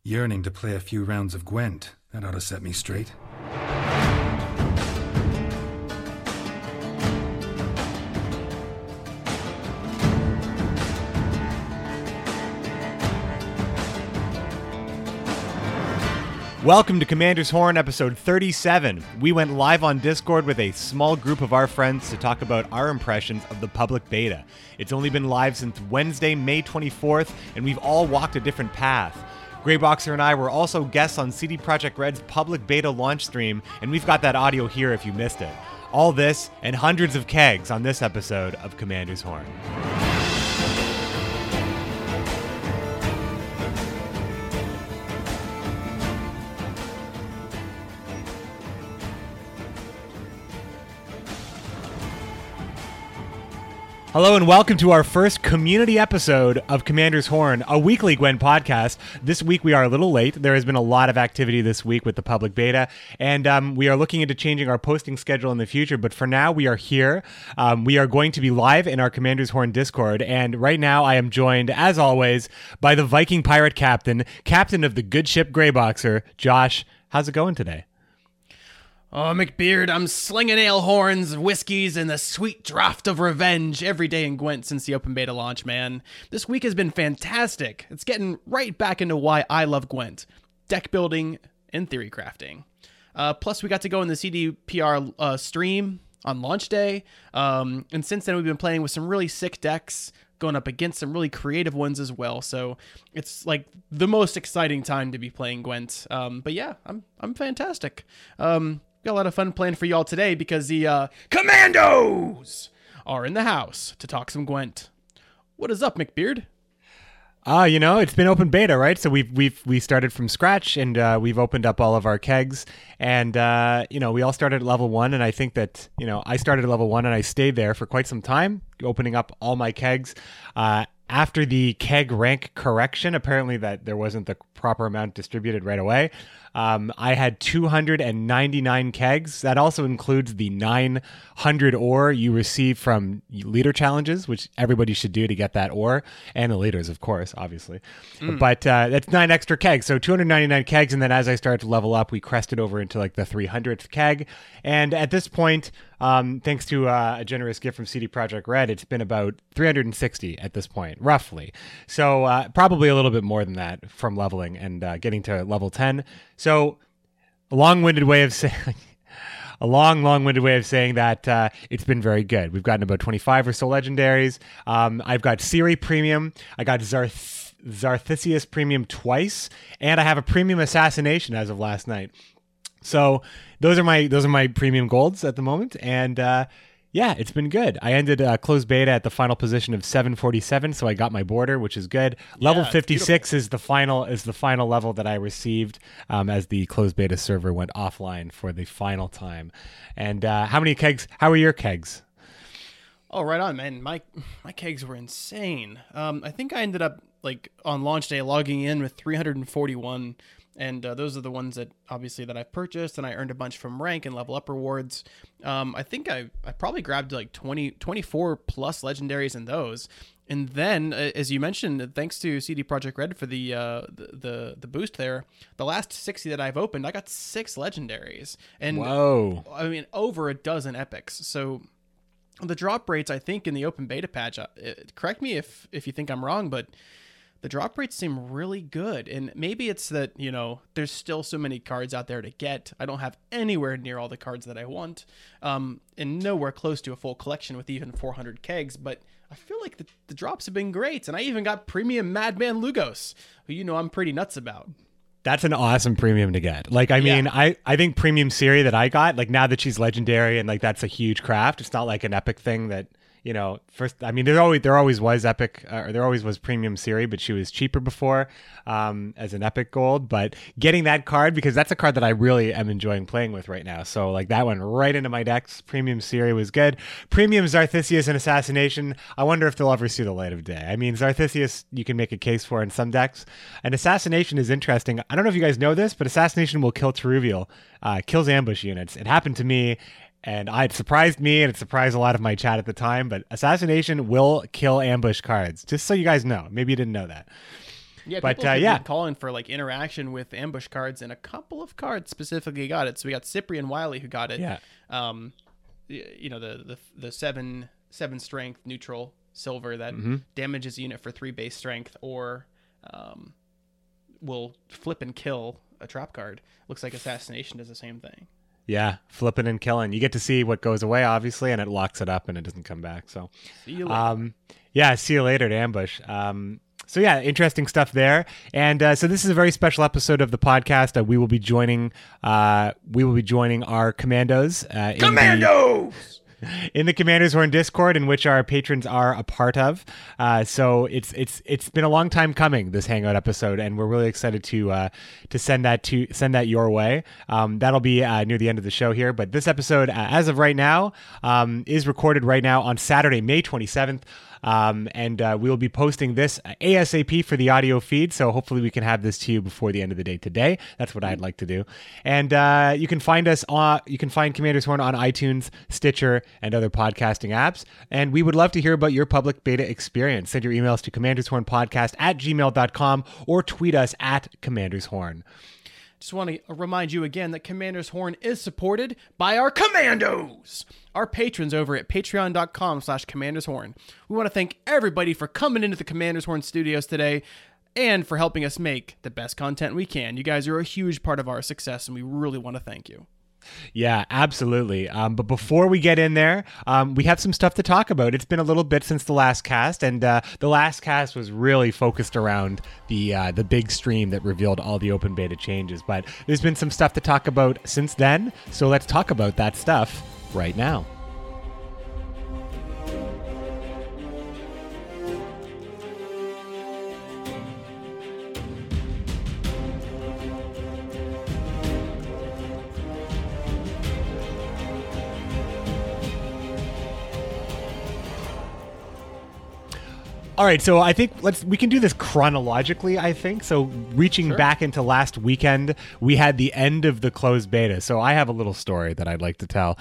Yearning to play a few rounds of Gwent. That ought to set me straight. Welcome to Commander's Horn, episode 37. We went live on Discord with a small group of our friends to talk about our impressions of the public beta. It's only been live since Wednesday, May 24th, and we've all walked a different path. Greyboxer and I were also guests on CD Projekt Red's public beta launch stream, and we've got that audio here if you missed it. All this and hundreds of kegs on this episode of Commander's Horn. Hello and welcome to our first community episode of Commander's Horn, a weekly Gwent podcast. This week we are a little late. There has been a lot of activity this week with the public beta, and we are looking into changing our posting schedule in the future, but for now we are here. We are going to be live in our Commander's Horn Discord, and right now I am joined, as always, by the Viking pirate captain of the good ship Greyboxer, Josh. How's it going today? Oh, McBeard, I'm slinging ale horns, whiskeys, and the sweet draught of revenge every day in Gwent since the open beta launch, man. This week has been fantastic. It's getting right back into why I love Gwent. Deck building and theory crafting. Plus, we got to go in the CDPR stream on launch day. And since then, we've been playing with some really sick decks, going up against some really creative ones as well. So it's like the most exciting time to be playing Gwent. But yeah, I'm fantastic. Got a lot of fun planned for y'all today because the Commandos are in the house to talk some Gwent. What is up, McBeard? It's been open beta, right? So we started from scratch, and we've opened up all of our kegs, and we all started at level 1, and I think that I started at level 1 and I stayed there for quite some time, opening up all my kegs. After the keg rank correction, apparently that there wasn't the proper amount distributed right away. I had 299 kegs. That also includes the 900 ore you receive from leader challenges, which everybody should do to get that ore, and the leaders, of course, obviously. But that's 9 extra kegs, so 299 kegs, and then as I started to level up, we crested over into like the 300th keg. And at this point, thanks to a generous gift from CD Projekt Red, it's been about 360 at this point, roughly. So probably a little bit more than that from leveling and getting to level 10. So a long-winded way of saying that it's been very good. We've gotten about 25 or so legendaries. I've got Ciri Premium. I got Xarthisius Premium twice, and I have a Premium Assassination as of last night. So those are my premium golds at the moment, and yeah, it's been good. I ended closed beta at the final position of 747, so I got my border, which is good. Level 56 is the final level that I received as the closed beta server went offline for the final time. And how many kegs? How are your kegs? Oh, right on, man. My kegs were insane. I think I ended up like on launch day logging in with 341. And those are the ones that obviously that I've purchased, and I earned a bunch from rank and level up rewards. I think I probably grabbed like 24 plus legendaries in those. And then, as you mentioned, thanks to CD Projekt Red for the boost there, the last 60 that I've opened, I got 6 legendaries. And whoa! I mean, over a dozen epics. So the drop rates, I think, in the open beta patch, correct me if you think I'm wrong, but the drop rates seem really good, and maybe it's that, there's still so many cards out there to get. I don't have anywhere near all the cards that I want, and nowhere close to a full collection with even 400 kegs, but I feel like the drops have been great, and I even got Premium Madman Lugos, who I'm pretty nuts about. That's an awesome premium to get. Like, I mean, I think Premium Ciri that I got, like now that she's legendary and like that's a huge craft, it's not like an epic thing that first, I mean, there always was epic, or there always was Premium Ciri, but she was cheaper before as an epic gold. But getting that card, because that's a card that I really am enjoying playing with right now. So like that went right into my decks. Premium Ciri was good. Premium Xarthisius and Assassination, I wonder if they'll ever see the light of day. I mean, Xarthisius you can make a case for in some decks, and Assassination is interesting. I don't know if you guys know this, but Assassination will kill Teruvial, kills ambush units. It happened to me. And it surprised me, and it surprised a lot of my chat at the time, but Assassination will kill ambush cards, just so you guys know. Maybe you didn't know that. Yeah, but people have yeah, been calling for like interaction with ambush cards, and a couple of cards specifically got it. So we got Cyprian Wiley who got it. Yeah. The seven strength neutral silver that damages a unit for 3 base strength, or will flip and kill a trap card. Looks like Assassination does the same thing. Yeah, flipping and killing. You get to see what goes away, obviously, and it locks it up and it doesn't come back. So, see you later. See you later to Ambush. So yeah, interesting stuff there. And so this is a very special episode of the podcast. We will be joining our commandos. In the Commander's Horn Discord, in which our patrons are a part of. So it's been a long time coming, this Hangout episode, and we're really excited to send that your way. That'll be near the end of the show here. But this episode, as of right now, is recorded right now on Saturday, May 27th. And we will be posting this ASAP for the audio feed, so hopefully we can have this to you before the end of the day today. That's what I'd like to do. And you can find Commander's Horn on iTunes, Stitcher, and other podcasting apps. And we would love to hear about your public beta experience. Send your emails to commandershornpodcast@gmail.com or tweet us at Commander's Horn. Just want to remind you again that Commander's Horn is supported by our commandos, our patrons over at patreon.com/commandershorn. We want to thank everybody for coming into the Commander's Horn studios today and for helping us make the best content we can. You guys are a huge part of our success, and we really want to thank you. Yeah, absolutely. But before we get in there, we have some stuff to talk about. It's been a little bit since the last cast, and the last cast was really focused around the big stream that revealed all the open beta changes. But there's been some stuff to talk about since then, so let's talk about that stuff right now. All right, so I think we can do this chronologically, I think. So reaching back into last weekend, we had the end of the closed beta. So I have a little story that I'd like to tell.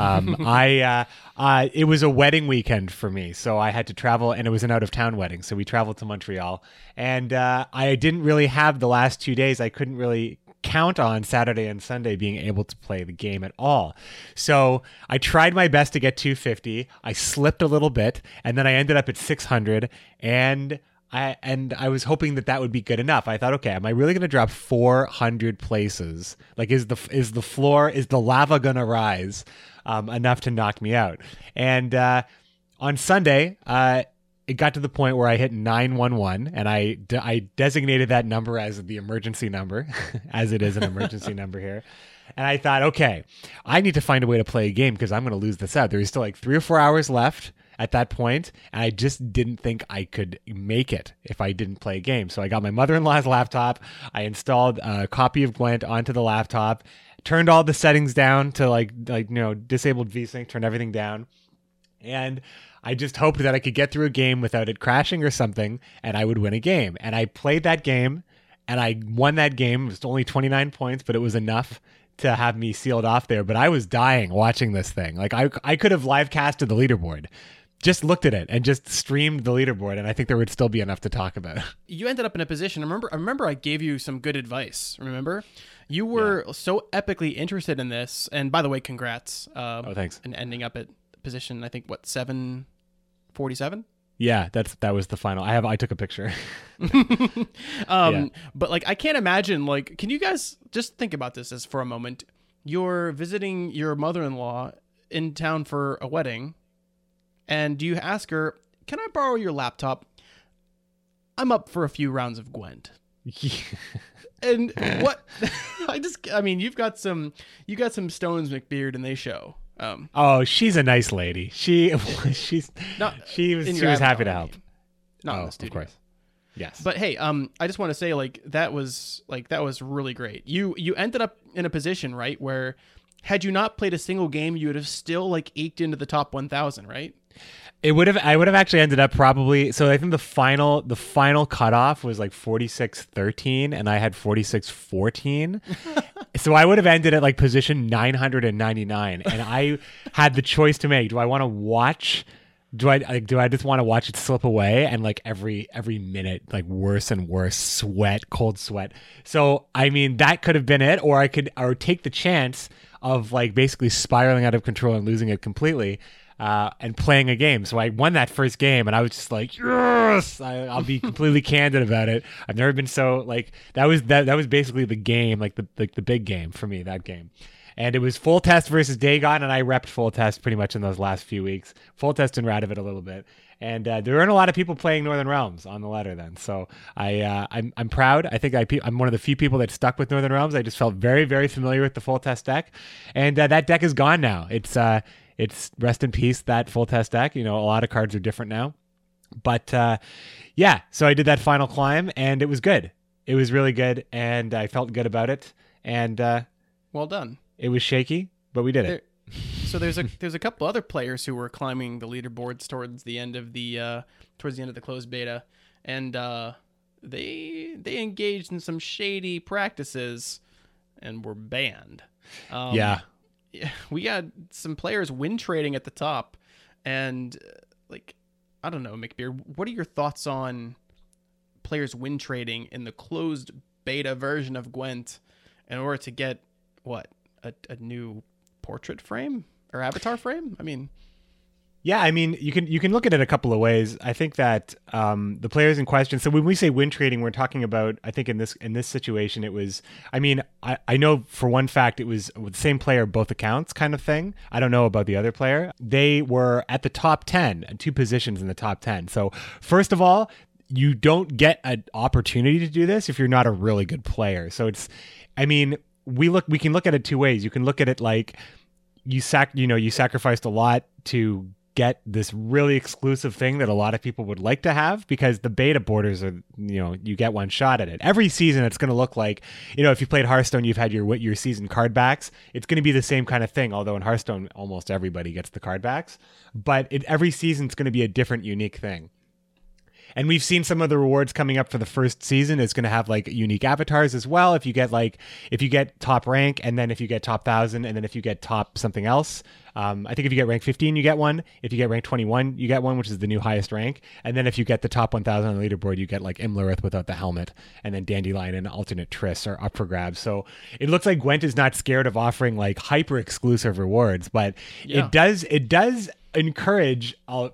It was a wedding weekend for me, so I had to travel, and it was an out-of-town wedding. So we traveled to Montreal, and I didn't really have the last 2 days. I couldn't really count on Saturday and Sunday being able to play the game at all. So I tried my best to get 250. I slipped a little bit, and then I ended up at 600, and I was hoping that would be good enough. I thought, okay, am I really going to drop 400 places? Like, is the lava going to rise enough to knock me out? And on Sunday, it got to the point where I hit 911, and I designated that number as the emergency number, as it is an emergency number here. And I thought, okay, I need to find a way to play a game because I'm going to lose this out. There was still like 3 or 4 hours left at that point, and I just didn't think I could make it if I didn't play a game. So I got my mother-in-law's laptop. I installed a copy of Gwent onto the laptop, turned all the settings down to disabled VSync, turned everything down, and I just hoped that I could get through a game without it crashing or something, and I would win a game. And I played that game, and I won that game. It was only 29 points, but it was enough to have me sealed off there. But I was dying watching this thing. Like, I could have live casted the leaderboard, just looked at it and just streamed the leaderboard, and I think there would still be enough to talk about. You ended up in a position. I remember I gave you some good advice. Remember? You were so epically interested in this, and by the way, congrats. Thanks. And ending up at position, I think, 747? Yeah, that was the final. I took a picture. But like, I can't imagine, like, can you guys just think about this as for a moment? You're visiting your mother-in-law in town for a wedding, and you ask her, "Can I borrow your laptop? I'm up for a few rounds of Gwent." And what? I mean, you've got some stones, McBeard, and they show. She's a nice lady. She was happy to help. Not in the studio. Of course. Yes. But hey, I just want to say, that was really great. You ended up in a position, right, where had you not played a single game, you would have still eked into the top 1,000, right? I would have actually ended up probably. So I think the final cutoff was 46-13, and I had 46-14. So I would have ended at position 999, and I had the choice to make. Do I want to watch do I just want to watch it slip away and like every minute like worse and worse cold sweat. So I mean that could have been it, or I could take the chance of like basically spiraling out of control and losing it completely. And playing a game. So I won that first game and I was just like, yes, I'll be completely candid about it. I've never been so like, that was basically the game, like the big game for me, that game. And it was Full Test versus Dagon, and I repped Full Test pretty much in those last few weeks. Full Test and Radovid a little bit. And there weren't a lot of people playing Northern Realms on the ladder then. So I'm proud. I think I'm one of the few people that stuck with Northern Realms. I just felt very, very familiar with the Full Test deck. And that deck is gone now. It's rest in peace, that Full Test deck. You know, a lot of cards are different now. But yeah, so I did that final climb, and it was good. It was really good, and I felt good about it. And well done. It was shaky, but we did it. So there's a couple other players who were climbing the leaderboards towards the end of the closed beta, and they engaged in some shady practices and were banned. Yeah. We had some players win trading at the top, and like, I don't know, McBeard, what are your thoughts on players win trading in the closed beta version of Gwent in order to get a new portrait frame or avatar frame? I mean, yeah, I mean, you can look at it a couple of ways. I think that the players in question. So when we say win trading, we're talking about. I think in this situation, it was. I mean, I know for one fact it was with the same player, both accounts, kind of thing. I don't know about the other player. They were at the top 10, 2 positions in the top 10. So first of all, you don't get an opportunity to do this if you're not a really good player. So it's. I mean, we can look at it 2 ways. You can look at it like you sacrificed a lot to get this really exclusive thing that a lot of people would like to have, because the beta borders are, you get one shot at it. Every season it's going to look like, if you played Hearthstone, you've had your season card backs. It's going to be the same kind of thing, although in Hearthstone almost everybody gets the card backs. But every season it's going to be a different, unique thing. And we've seen some of the rewards coming up for the first season. It's going to have like unique avatars as well. If you get top rank, and then if you get top 1,000, and then if you get top something else, I think if you get rank 15, you get one. If you get rank 21, you get one, which is the new highest rank. And then if you get the top 1,000 on the leaderboard, you get like Imlerith without the helmet, and then Dandelion and alternate Triss are up for grabs. So it looks like Gwent is not scared of offering like hyper exclusive rewards, but it does encourage,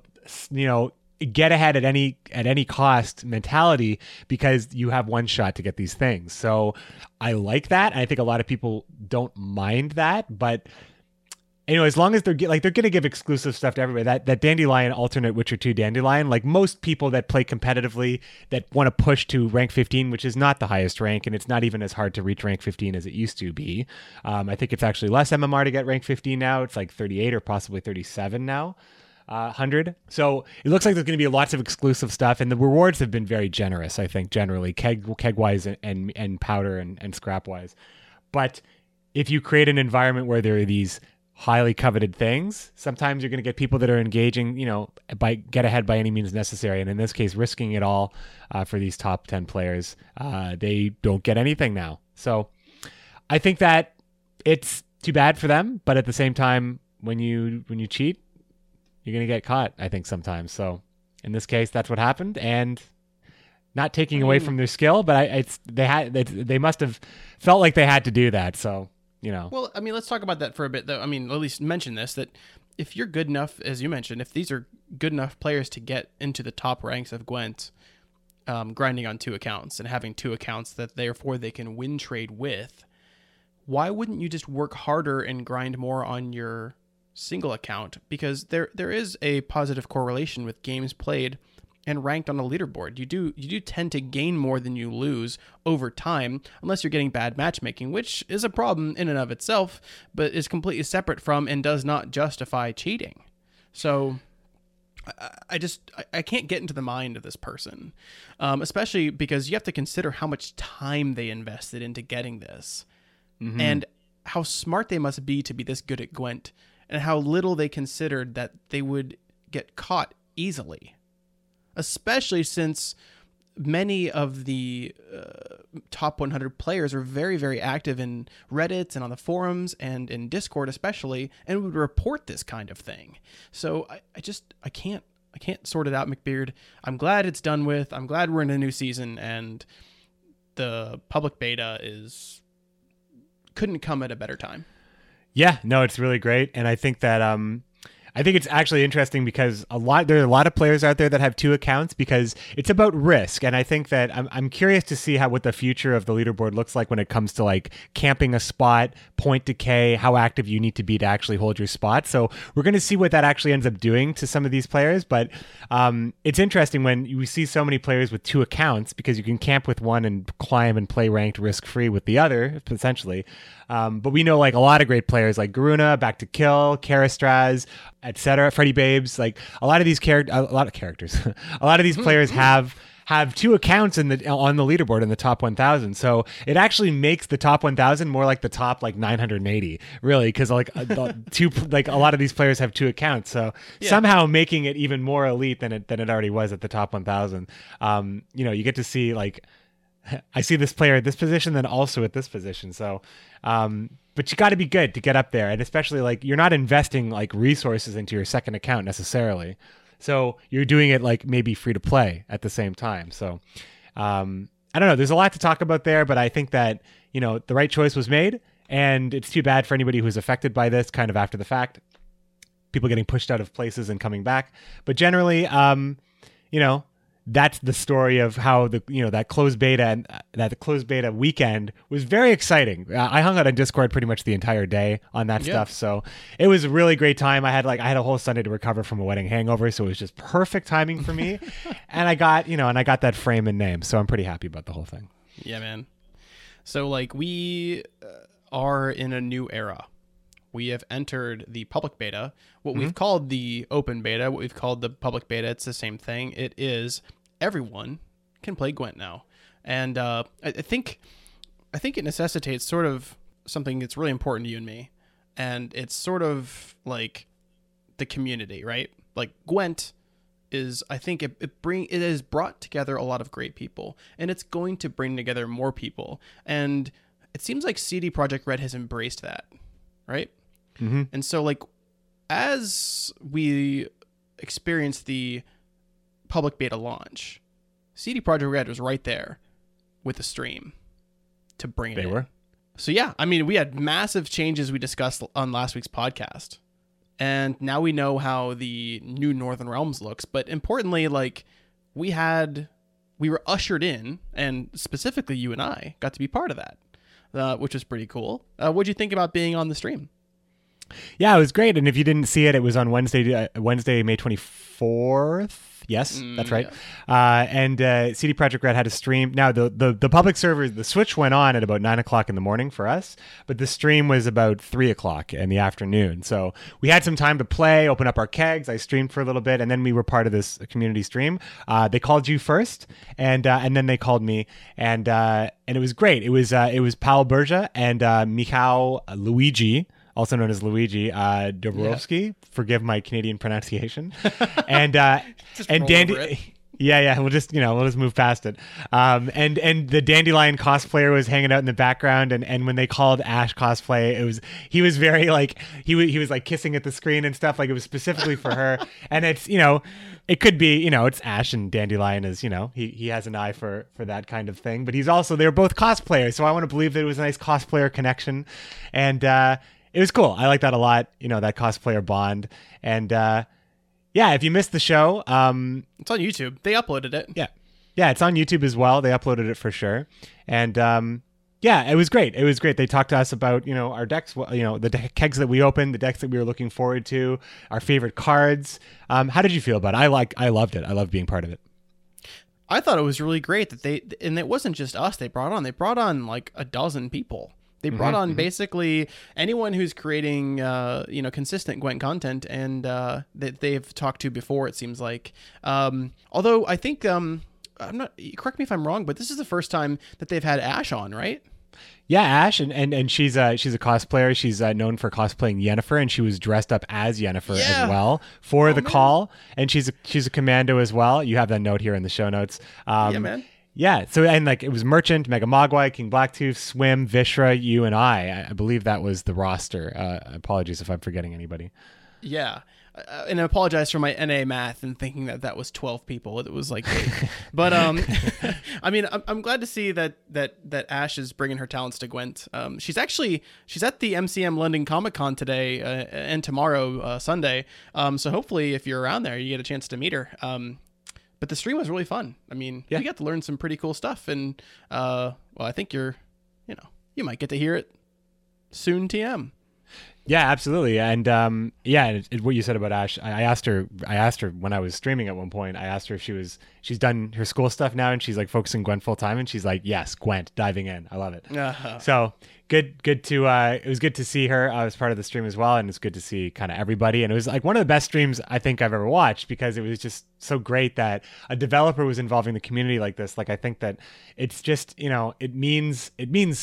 get ahead at any cost mentality, because you have one shot to get these things. So I like that. And I think a lot of people don't mind that, but as long as they're going to give exclusive stuff to everybody. That Dandelion alternate Witcher 2 Dandelion, like most people that play competitively that want to push to rank 15, which is not the highest rank, and it's not even as hard to reach rank 15 as it used to be. I think it's actually less MMR to get rank 15 now. It's like 38 or possibly 37 now. 100. So it looks like there's going to be lots of exclusive stuff, and the rewards have been very generous, I think, generally, keg wise and powder and scrap wise. But if you create an environment where there are these highly coveted things, sometimes you're going to get people that are engaging, by get ahead by any means necessary. And in this case, risking it all for these top 10 players, they don't get anything now. So I think that it's too bad for them, but at the same time, when you cheat, you're going to get caught, I think, sometimes. So in this case, that's what happened, and not taking away from their skill, but they must have felt like they had to do that. So, Well, I mean, let's talk about that for a bit, though. I mean, at least mention this, that if you're good enough, as you mentioned, if these are good enough players to get into the top ranks of Gwent, grinding on 2 accounts and having 2 accounts that therefore they can win trade with, why wouldn't you just work harder and grind more on your single account? Because there is a positive correlation with games played and ranked on a leaderboard. You do tend to gain more than you lose over time, unless you're getting bad matchmaking, which is a problem in and of itself, but is completely separate from and does not justify cheating. So I can't get into the mind of this person, especially because you have to consider how much time they invested into getting this, and how smart they must be to be this good at Gwent, and how little they considered that they would get caught easily, especially since many of the top 100 players are very, very active in Reddit and on the forums and in Discord especially, and would report this kind of thing. So I sort it out, McBeard. I'm glad it's done with. I'm glad we're in a new season, and the public beta couldn't come at a better time. Yeah, no, it's really great. And I think that I think it's actually interesting because there are a lot of players out there that have 2 accounts because it's about risk. And I think that I'm curious to see what the future of the leaderboard looks like when it comes to like camping a spot, point decay, how active you need to be to actually hold your spot. So we're going to see what that actually ends up doing to some of these players. But it's interesting when we see so many players with 2 accounts because you can camp with one and climb and play ranked risk-free with the other, potentially. But we know like a lot of great players like Garuna, Back to Kill, Karastraz, etc. Freddy Babes, like a lot of these a lot of characters, a lot of these players have 2 accounts on the leaderboard in the top 1,000. So it actually makes the top 1,000 more like the top like 980, really, because like a lot of these players have 2 accounts. So somehow making it even more elite than it already was at the top 1,000. You get to see like I see this player at this position, then also at this position. So, but you got to be good to get up there. And especially like you're not investing like resources into your second account necessarily. So you're doing it like maybe free to play at the same time. So, I don't know. There's a lot to talk about there, but I think that, the right choice was made, and it's too bad for anybody who's affected by this kind of after the fact, people getting pushed out of places and coming back. But generally, that's the story of how that closed beta and that closed beta weekend was very exciting. I hung out on Discord pretty much the entire day on that stuff, so it was a really great time. I had a whole Sunday to recover from a wedding hangover, so it was just perfect timing for me. And I got that frame and name, so I'm pretty happy about the whole thing. Yeah, man. So like we are in a new era. We have entered the public beta. What we've called the open beta, what we've called the public beta, it's the same thing. It is everyone can play Gwent now. And I think it necessitates sort of something that's really important to you and me. And it's sort of like the community, right? Like Gwent is, I think it has brought together a lot of great people, and it's going to bring together more people. And it seems like CD Projekt Red has embraced that, right? Mm-hmm. And so like, as we experienced the public beta launch, CD Projekt Red was right there with the stream to bring it in. They were. So yeah, I mean, we had massive changes we discussed on last week's podcast. And now we know how the new Northern Realms looks. But importantly, like we were ushered in, and specifically you and I got to be part of that, which was pretty cool. What'd you think about being on the stream? Yeah, it was great. And if you didn't see it, it was on Wednesday, May 24th. Yes, that's right. Yeah. And CD Projekt Red had a stream. Now, the public server, the switch went on at about 9 o'clock in the morning for us, but the stream was about 3 o'clock in the afternoon. So we had some time to play, open up our kegs. I streamed for a little bit, and then we were part of this community stream. They called you first, and then they called me, and it was great. It was Paul Berja and Michał Luigi, also known as Luigi Dobrowski. Yeah. Forgive my Canadian pronunciation. And Dandy. Yeah. We'll just move past it. And the Dandelion cosplayer was hanging out in the background. And when they called Ash cosplay, he was very like, he was like kissing at the screen and stuff. Like it was specifically for her. And it's, it could be, it's Ash, and Dandelion is, he has an eye for that kind of thing. But they're both cosplayers. So I want to believe that it was a nice cosplayer connection. And, it was cool. I like that a lot, that cosplayer bond. And if you missed the show... it's on YouTube. They uploaded it. Yeah, it's on YouTube as well. They uploaded it for sure. And it was great. It was great. They talked to us about, our decks, the kegs that we opened, the decks that we were looking forward to, our favorite cards. How did you feel about it? I loved it. I loved being part of it. I thought it was really great that and it wasn't just us they brought on like a dozen people. They brought on basically anyone who's creating, consistent Gwent content, and that they've talked to before. It seems like, although I think I'm not. Correct me if I'm wrong, but this is the first time that they've had Ash on, right? Yeah, Ash, and she's a cosplayer. She's known for cosplaying Yennefer, and she was dressed up as Yennefer as well for the call. And she's a commando as well. You have that note here in the show notes. Yeah, man. Yeah, so and like it was Merchant, Mega Mogwai, King Blacktooth, Swim, Vishra, you, and I believe that was the roster. Apologies if I'm forgetting anybody. Yeah, and I apologize for my NA math and thinking that was 12 people. It was like 8. But I mean, I'm glad to see that Ash is bringing her talents to Gwent. She's at the MCM London Comic Con today and tomorrow, Sunday. So hopefully, if you're around there, you get a chance to meet her. But the stream was really fun. I mean, you got to learn some pretty cool stuff, and well, I think you might get to hear it soon, TM. Yeah, absolutely. And what you said about Ash, I asked her when I was streaming at one point, I asked her if she's done her school stuff now and she's like focusing Gwent full time, and she's like, yes, Gwent, diving in. I love it. So good to it was good to see her as part of the stream as well, and it's good to see kind of everybody. And it was like one of the best streams I think I've ever watched, because it was just so great that a developer was involving the community like this. Like, I think that it's just, it means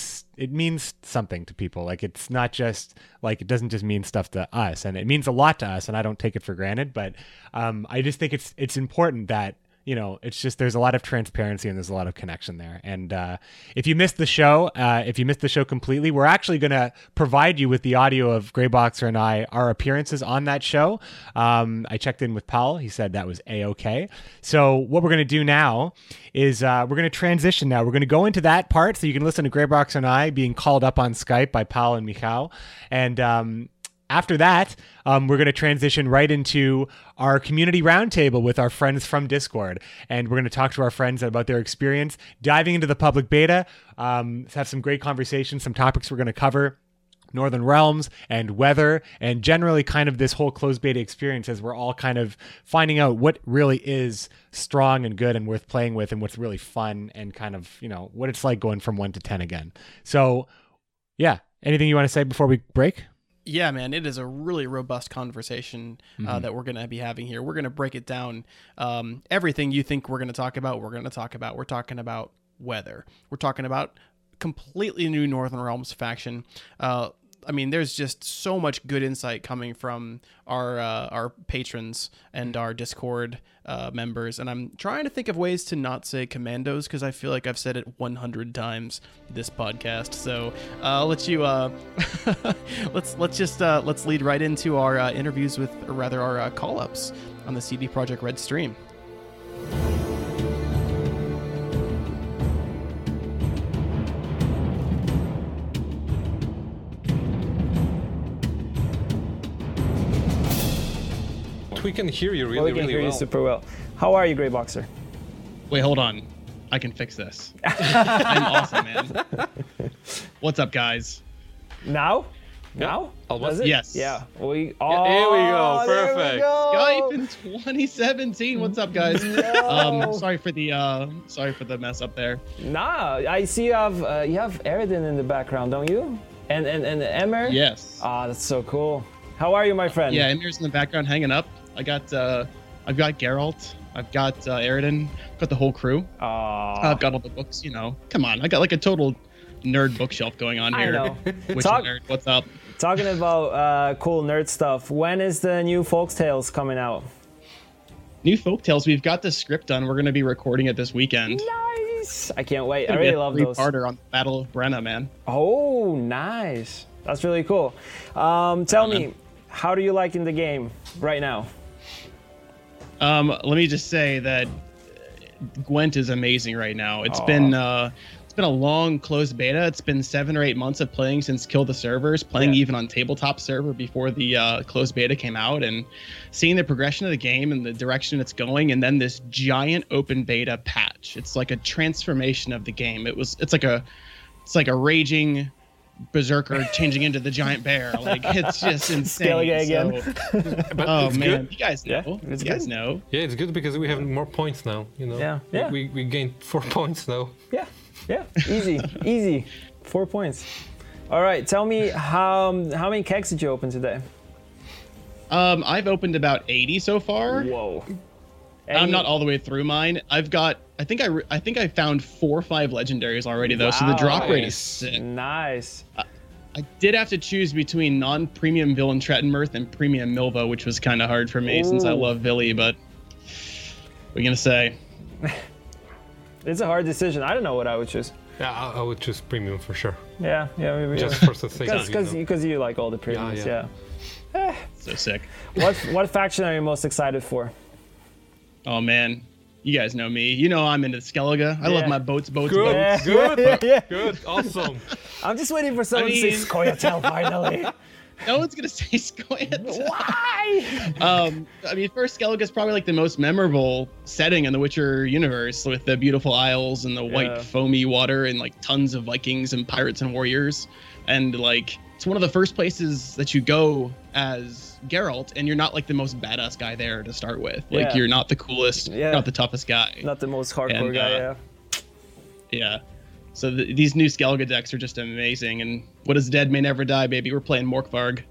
something to people. Like, it's not just like, it doesn't just mean stuff to us, and it means a lot to us, and I don't take it for granted. But I just think it's important that, it's just, there's a lot of transparency and there's a lot of connection there. And if you missed the show, completely, we're actually going to provide you with the audio of Greyboxer and our appearances on that show. I checked in with Paul. He said that was A-okay. So what we're going to do now is we're going to transition now. We're going to go into that part so you can listen to Greyboxer and I being called up on Skype by Paul and Michał. And after that, we're going to transition right into our community roundtable with our friends from Discord. And we're going to talk to our friends about their experience diving into the public beta, have some great conversations, some topics we're going to cover, Northern Realms and weather, and generally kind of this whole closed beta experience, as we're all kind of finding out what really is strong and good and worth playing with, and what's really fun, and kind of, what it's like going from 1 to 10 again. So, yeah. Anything you want to say before we break? Yeah, man, it is a really robust conversation that we're going to be having here. We're going to break it down. Everything you think we're going to talk about, we're going to talk about. We're talking about weather. We're talking about completely new Northern Realms faction. I mean, there's just so much good insight coming from our patrons and our Discord members, and I'm trying to think of ways to not say commandos, because I feel like I've said it 100 times this podcast. So I'll let you let's lead right into our interviews with, or rather our call-ups on the CD Projekt Red stream. We can hear you really, we can really hear well. You super well. How are you, Greyboxer? Wait, hold on. I can fix this. I'm awesome, man. What's up, guys? Now? Almost. Yes. Yeah. Here we go. Perfect. Skype in 2017. What's up, guys? Sorry for the mess up there. Nah, I see you have Aridin in the background, don't you? And Emmer? Yes. Ah, that's so cool. How are you, my friend? Yeah, Emir's in the background hanging up. I've got Geralt. I've got Aridin. I've got the whole crew. I've got all the books. Come on, I got like a total nerd bookshelf going on here. I know. Which nerd? What's up? Talking about cool nerd stuff. When is the new Folktales coming out? New Folktales. We've got the script done. We're going to be recording it this weekend. Nice. I can't wait. I really love those. Three-parter on the Battle of Brenna, man. Oh, nice. That's really cool. Tell me, how do you like in the game right now? Let me just say that Gwent is amazing right now. It's been a long closed beta. It's been 7 or 8 months of playing since Kill the Servers, playing even on tabletop server before the closed beta came out, and seeing the progression of the game and the direction it's going, and then this giant open beta patch. It's like a transformation of the game. It's like a raging berserker changing into the giant bear. Like, it's just insane. Again. But oh man, good. you guys know. Yeah, you guys know. Yeah, it's good because we have more points now. Yeah. We gained 4 points now. Yeah. Easy. 4 points. All right. Tell me how many kegs did you open today? I've opened about 80 so far. Whoa. I'm not all the way through mine. I think I found 4 or 5 legendaries already though, so the drop rate is sick. Nice. I did have to choose between non-premium Villain Trettenmirth and premium Milva, which was kind of hard for me since I love Villy, but what are you gonna say? It's a hard decision. I don't know what I would choose. Yeah, I would choose premium for sure. Yeah, maybe. Just for the sake of because you like all the premiums. Yeah. So sick. What faction are you most excited for? Oh man, you guys know me. You know I'm into Skellige. I love my boats. Good, Yeah. good, Yeah. good, awesome. I'm just waiting for someone to say mean- Scoia'tael finally. No one's gonna say Scoia'tael. Why? I mean, first, Skellige is probably like the most memorable setting in the Witcher universe, with the beautiful isles and the Yeah. white foamy water and like tons of Vikings and pirates and warriors, and like it's one of the first places that you go as Geralt, and you're not like the most badass guy there to start with. Like Yeah. you're not the coolest, Yeah. not the toughest guy. Not the most hardcore And, guy, yeah. Yeah. So these new Skellige decks are just amazing, and what is dead may never die, baby. We're playing Morkvarg.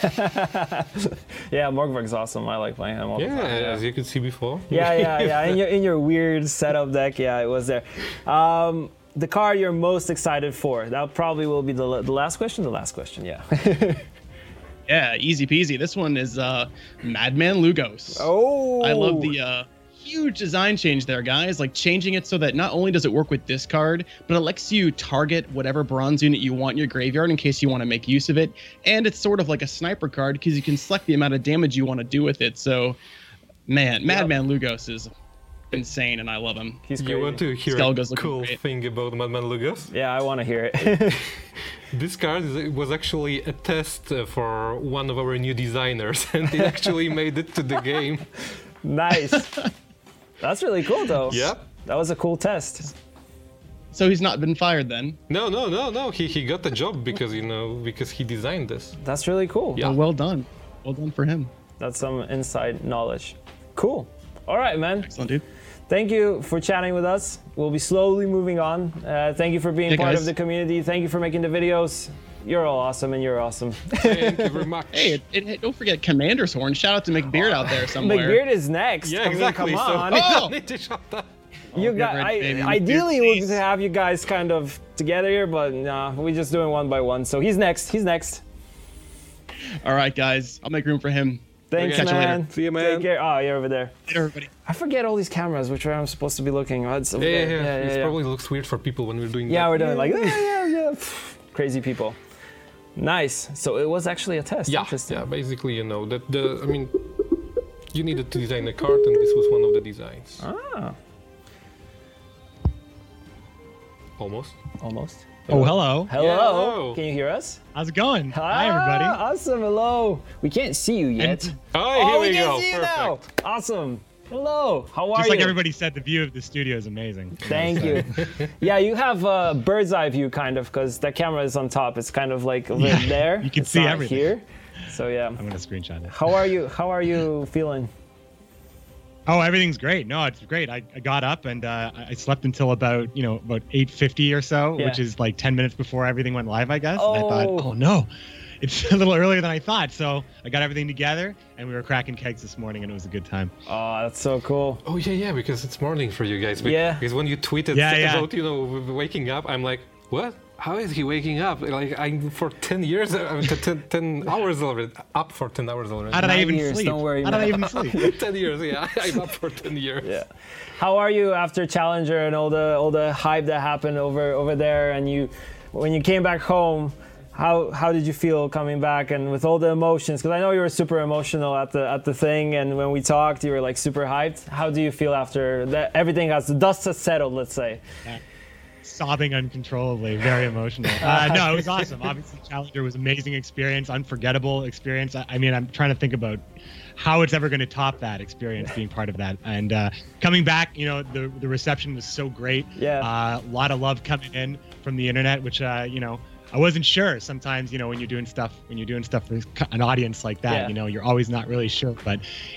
Yeah, Morgvarg's awesome. I like playing him all the Yeah, time. as you could see before. Yeah. In your weird setup deck, yeah, it was there. The card you're most excited for. That probably will be the last question. The last question, yeah. Yeah, easy peasy. This one is Madman Lugos. Oh, I love the huge design change there, guys. Like changing it so that not only does it work with this card, but it lets you target whatever bronze unit you want in your graveyard in case you want to make use of it. And it's sort of like a sniper card because you can select the amount of damage you want to do with it. So, man, Madman Lugos is insane, and I love him. He's crazy. You want to hear Skellige's a looking cool great. thing about Madman Lugos? Yeah, I want to hear it. This card was actually a test for one of our new designers, and it actually made it to the game. Nice. That's really cool, though. Yeah. That was a cool test. So he's not been fired then. No. He got the job because he designed this. That's really cool. Yeah. Well done. Well done for him. That's some inside knowledge. Cool. All right, man. Excellent, dude. Thank you for chatting with us. We'll be slowly moving on. Thank you for being Yeah, part guys. of the community. Thank you for making the videos. You're all awesome, and you're awesome. Thank you very much. Hey, don't forget Commander's Horn. Shout out to McBeard out there somewhere. McBeard is next. Yeah, I mean, exactly. come So on. Oh! need to shut that. You get got, ready, baby. ideally, McBeard, we'll please. have you guys kind of together here, but nah, we're just doing one by one. So he's next. He's next. All right, guys. I'll make room for him. Thanks, Catch you later. man. See you, man. Take care. Oh, you're over there. Later, everybody. I forget all these cameras, which way I'm supposed to be looking. Oh, it's over Yeah. there. It probably looks weird for people when we're doing that. Yeah, we're doing like, yeah. Crazy people. Nice. So it was actually a test. Interesting. Yeah, basically, you needed to design a card, and this was one of the designs. Ah, Almost. almost. Oh, hello. Hello. Hello. Can you hear us? How's it going? Hi, everybody. Awesome. Hello. We can't see you yet. And Oh, here we we can go. see you Perfect. now. Awesome. Hello. How are just you? like everybody said, the view of the studio is amazing. Thank you. Yeah, you have a bird's eye view kind of because the camera is on top. It's kind of like over there. you can It's see not everything. here. So yeah. I'm gonna screenshot it. How are you? How are you feeling? Oh, everything's great. No, it's great. I got up and I slept until about 8:50 or so, Yeah. which is like 10 minutes before everything went live, I guess. And I Oh. thought, oh no, it's a little earlier than I thought. So I got everything together and we were cracking kegs this morning and it was a good time. Oh, that's so cool. Oh yeah, because it's morning for you guys. Yeah. Because when you tweeted Yeah. about waking up, I'm like, what? How is he waking up? Like I'm for 10 years, 10 hours already. Up for 10 hours already. How did I 9 even years, sleep? don't worry, How did I man. even sleep? 10 years, yeah. I'm up for 10 years. Yeah. How are you after Challenger and all the hype that happened over there? And when you came back home, how did you feel coming back and with all the emotions? Because I know you were super emotional at the thing, and when we talked, you were like super hyped. How do you feel after that? Everything the dust has settled, let's say. Sobbing uncontrollably, very emotional. No, it was awesome. Obviously, Challenger was amazing experience, unforgettable experience. I mean, I'm trying to think about how it's ever going to top that experience, being part of that. And coming back, the reception was so great. Yeah. A lot of love coming in from the internet, which I wasn't sure. Sometimes, when you're doing stuff for an audience like that, Yeah. you're always not really sure. But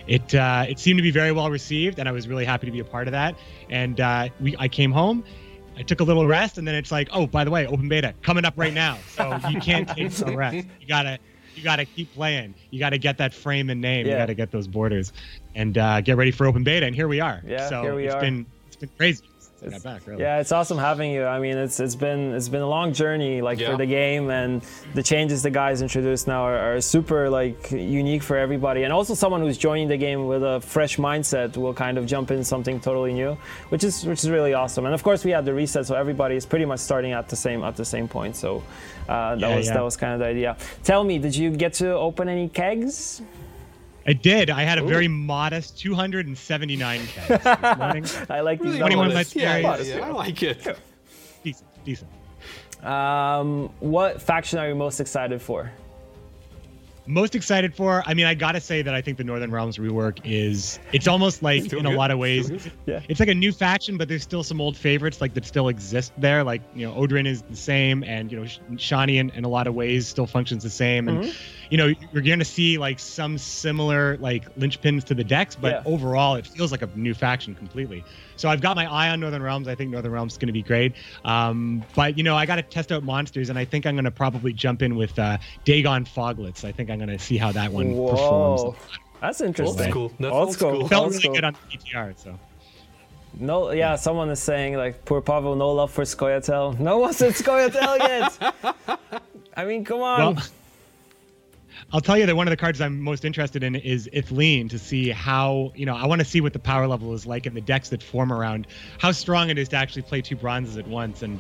it seemed to be very well received, and I was really happy to be a part of that. And I came home. I took a little rest, and then it's like, oh, by the way, open beta coming up right now. So you can't take a rest. You gotta keep playing. You gotta get that frame and name. Yeah. You gotta get those borders, and get ready for open beta. And here we are. Yeah, so here we are. It's been crazy. I got back, really. Yeah, it's awesome having you. I mean, it's been a long journey, like Yeah. for the game, and the changes the guys introduced now are super like unique for everybody, and also someone who's joining the game with a fresh mindset will kind of jump in something totally new, which is really awesome. And of course, we had the reset, so everybody is pretty much starting at the same point. So that was kind of the idea. Tell me, did you get to open any kegs? I did. I had a very modest 279 kegs this morning. I like these Really 21 numbers. legendaries. Yeah, I like it. Decent. What faction are you most excited for? Most excited for, I mean, I gotta say that I think the Northern Realms rework it's almost like, Still in a good. lot of ways, Still good. Yeah. it's like a new faction, but there's still some old favorites like that still exist there. Like, Odrin is the same, and, Shani in a lot of ways still functions the same. And, you're going to see like some similar like linchpins to the decks, but Yeah. overall it feels like a new faction completely. So I've got my eye on Northern Realms. I think Northern Realms is going to be great. But, I got to test out monsters, and I think I'm going to probably jump in with Dagon Foglets. I think I'm going to see how that one performs. Whoa, that's Old interesting. school. That's Old old school. school. It felt Old really school. good on the PTR, so. No, yeah, someone is saying like, poor Pavel, no love for Scoia'tael. No one said Scoia'tael yet. I mean, come on. Well, I'll tell you that one of the cards I'm most interested in is Ithleen, to see how, I want to see what the power level is like in the decks that form around, how strong it is to actually play 2 bronzes at once. And,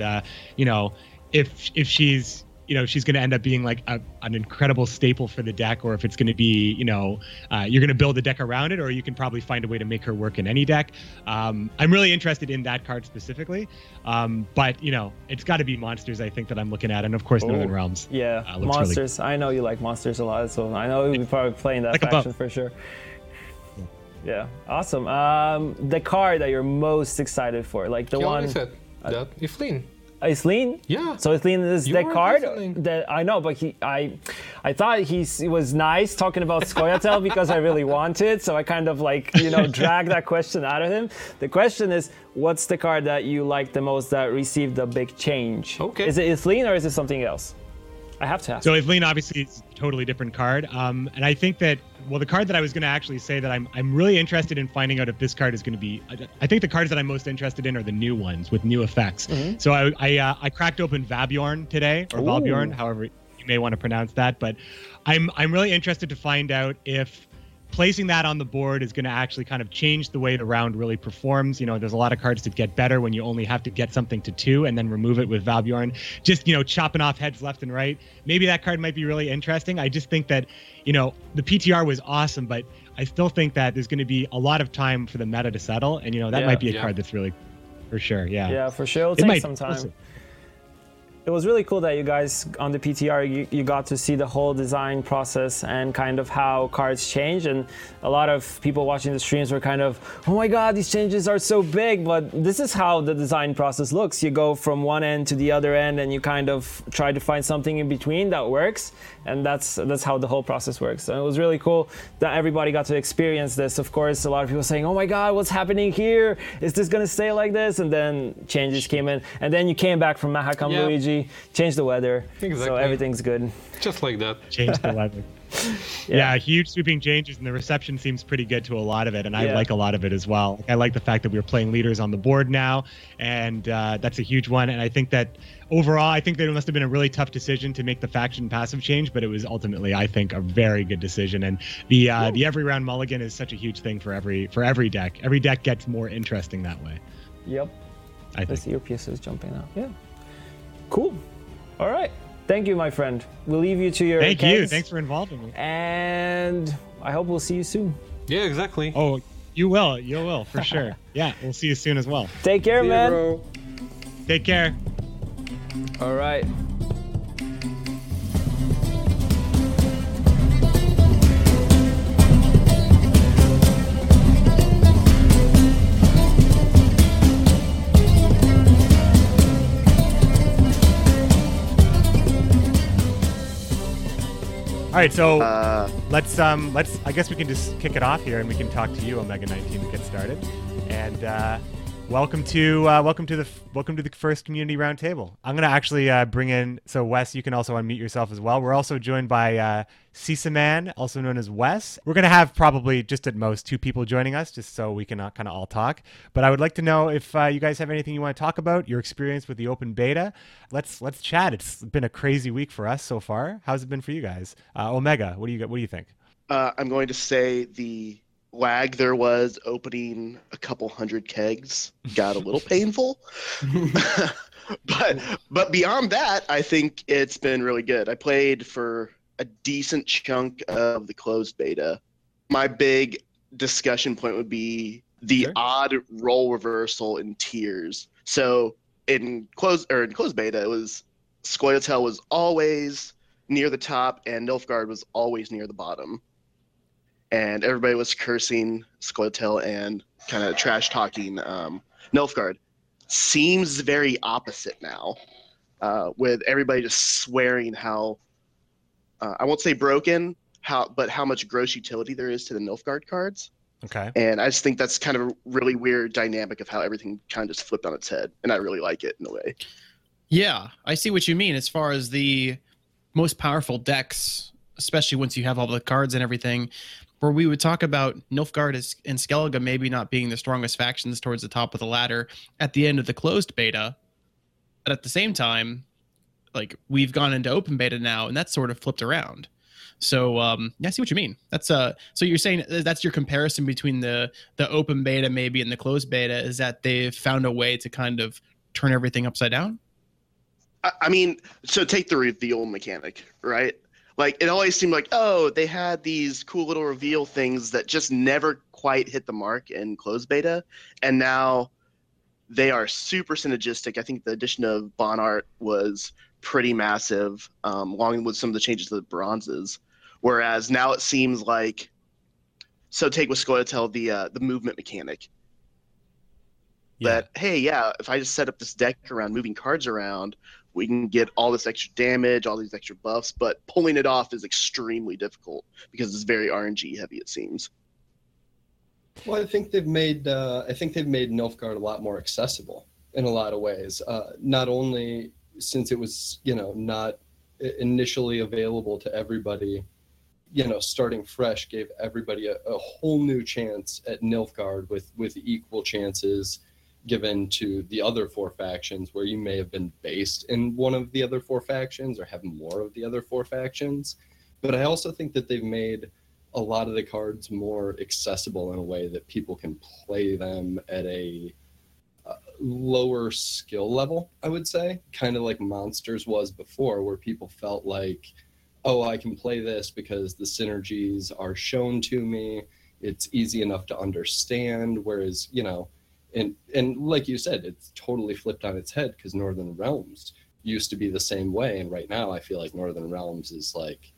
if she's, she's going to end up being like an incredible staple for the deck, or if it's going to be, you're going to build a deck around it, or you can probably find a way to make her work in any deck. I'm really interested in that card specifically. But, it's got to be monsters, I think, that I'm looking at. And of course, Northern Realms. Yeah, looks really monsters. I know you like monsters a lot, so I know you'll be probably playing that Like a faction buff. for sure. Yeah, awesome. The card that you're most excited for, like the He one. already said that. Iflin. Ithleen? Yeah. So Ithleen is You the were card listening. that I know, but I thought he was nice talking about Scoia'tael because I really wanted, so I kind of like dragged that question out of him. The question is, what's the card that you like the most that received a big change? Okay. Is it Ithleen or is it something else? I have to ask. So Ithleen obviously is a totally different card. And I think that, the card that I was going to actually say that I'm really interested in finding out if this card is going to be, I think the cards that I'm most interested in are the new ones with new effects. Mm-hmm. So I cracked open Vabjorn today, or Valbjorn, however you may want to pronounce that. But I'm really interested to find out if placing that on the board is going to actually kind of change the way the round really performs. There's a lot of cards that get better when you only have to get something to 2 and then remove it with Valbjorn. Just, chopping off heads left and right. Maybe that card might be really interesting. I just think that, the PTR was awesome, but I still think that there's going to be a lot of time for the meta to settle. And, that Yeah. might be a Yeah. card that's really, for sure. Yeah. Yeah, for sure. It'll It take might- some time. we'll see. It was really cool that you guys on the PTR you got to see the whole design process and kind of how cards change, and a lot of people watching the streams were kind of, oh my god, these changes are so big, but this is how the design process looks. You go from one end to the other end and you kind of try to find something in between that works, and that's how the whole process works. And it was really cool that everybody got to experience this. Of course, a lot of people saying, oh my god, what's happening here? Is this gonna stay like this? And then changes came in, and then you came back from Mahakam Yeah. Luigi, changed the weather, so Exactly. everything's good. Just like that. Change the weather. Yeah, huge sweeping changes, and the reception seems pretty good to a lot of it, and I Yeah. like a lot of it as well. I like the fact that we're playing leaders on the board now, and that's a huge one. And I think that overall, I think that it must have been a really tough decision to make the faction passive change, but it was ultimately, I think, a very good decision. And the every round mulligan is such a huge thing for every deck. Every deck gets more interesting that way, Yep, I think. this earpiece is jumping out. Yeah, cool. All right, thank you, my friend. We'll leave you to your Thank you. kegs, Thanks for involving me. and I hope we'll see you soon. Yeah, exactly. Oh, you will for sure. Yeah, we'll see you soon as well. Take care, See ya, man. bro. Take care. All right. All right, so let's I guess we can just kick it off here, and we can talk to you, Omega 19, to get started. And Welcome to the first community roundtable. I'm gonna actually bring in, so Wes, you can also unmute yourself as well. We're also joined by Cisaman, also known as Wes. We're gonna have probably just at most 2 people joining us, just so we can kind of all talk. But I would like to know if you guys have anything you want to talk about, your experience with the open beta. Let's chat. It's been a crazy week for us so far. How's it been for you guys? Omega, what do you think? I'm going to say the lag there was opening a couple hundred kegs got a little painful. but beyond that, I think it's been really good. I played for a decent chunk of the closed beta. My big discussion point would be the odd role reversal in tiers. So in closed beta, it was Scoia'tael was always near the top and Nilfgaard was always near the bottom. And everybody was cursing Scoia'tael and kind of trash talking Nilfgaard. Seems very opposite now, with everybody just swearing how I won't say broken, but how much gross utility there is to the Nilfgaard cards. Okay. And I just think that's kind of a really weird dynamic of how everything kind of just flipped on its head, and I really like it in a way. Yeah, I see what you mean as far as the most powerful decks, especially once you have all the cards and everything. Where we would talk about Nilfgaard and Skellige maybe not being the strongest factions towards the top of the ladder at the end of the closed beta. But at the same time, like we've gone into open beta now, and that's sort of flipped around. So yeah, I see what you mean. That's so you're saying that's your comparison between the open beta maybe and the closed beta, is that they've found a way to kind of turn everything upside down? I mean, so take the reveal mechanic, right? Like, it always seemed like, oh, they had these cool little reveal things that just never quite hit the mark in closed beta. And now they are super synergistic. I think the addition of Bon Art was pretty massive, along with some of the changes to the bronzes. Whereas now it seems like, so take with Scoia'tael, the movement mechanic. Yeah. That, hey, yeah, if I just set up this deck around moving cards around, we can get all this extra damage, all these extra buffs, but pulling it off is extremely difficult because it's very RNG heavy, it seems. Well, I think they've made Nilfgaard a lot more accessible in a lot of ways. Not only since it was, not initially available to everybody, starting fresh gave everybody a whole new chance at Nilfgaard with equal chances given to the other 4 factions, where you may have been based in one of the other 4 factions or have more of the other 4 factions. But I also think that they've made a lot of the cards more accessible in a way that people can play them at a lower skill level, I would say, kind of like Monsters was before, where people felt like, oh, I can play this because the synergies are shown to me. It's easy enough to understand, whereas, And like you said, it's totally flipped on its head because Northern Realms used to be the same way. And right now I feel like Northern Realms is like,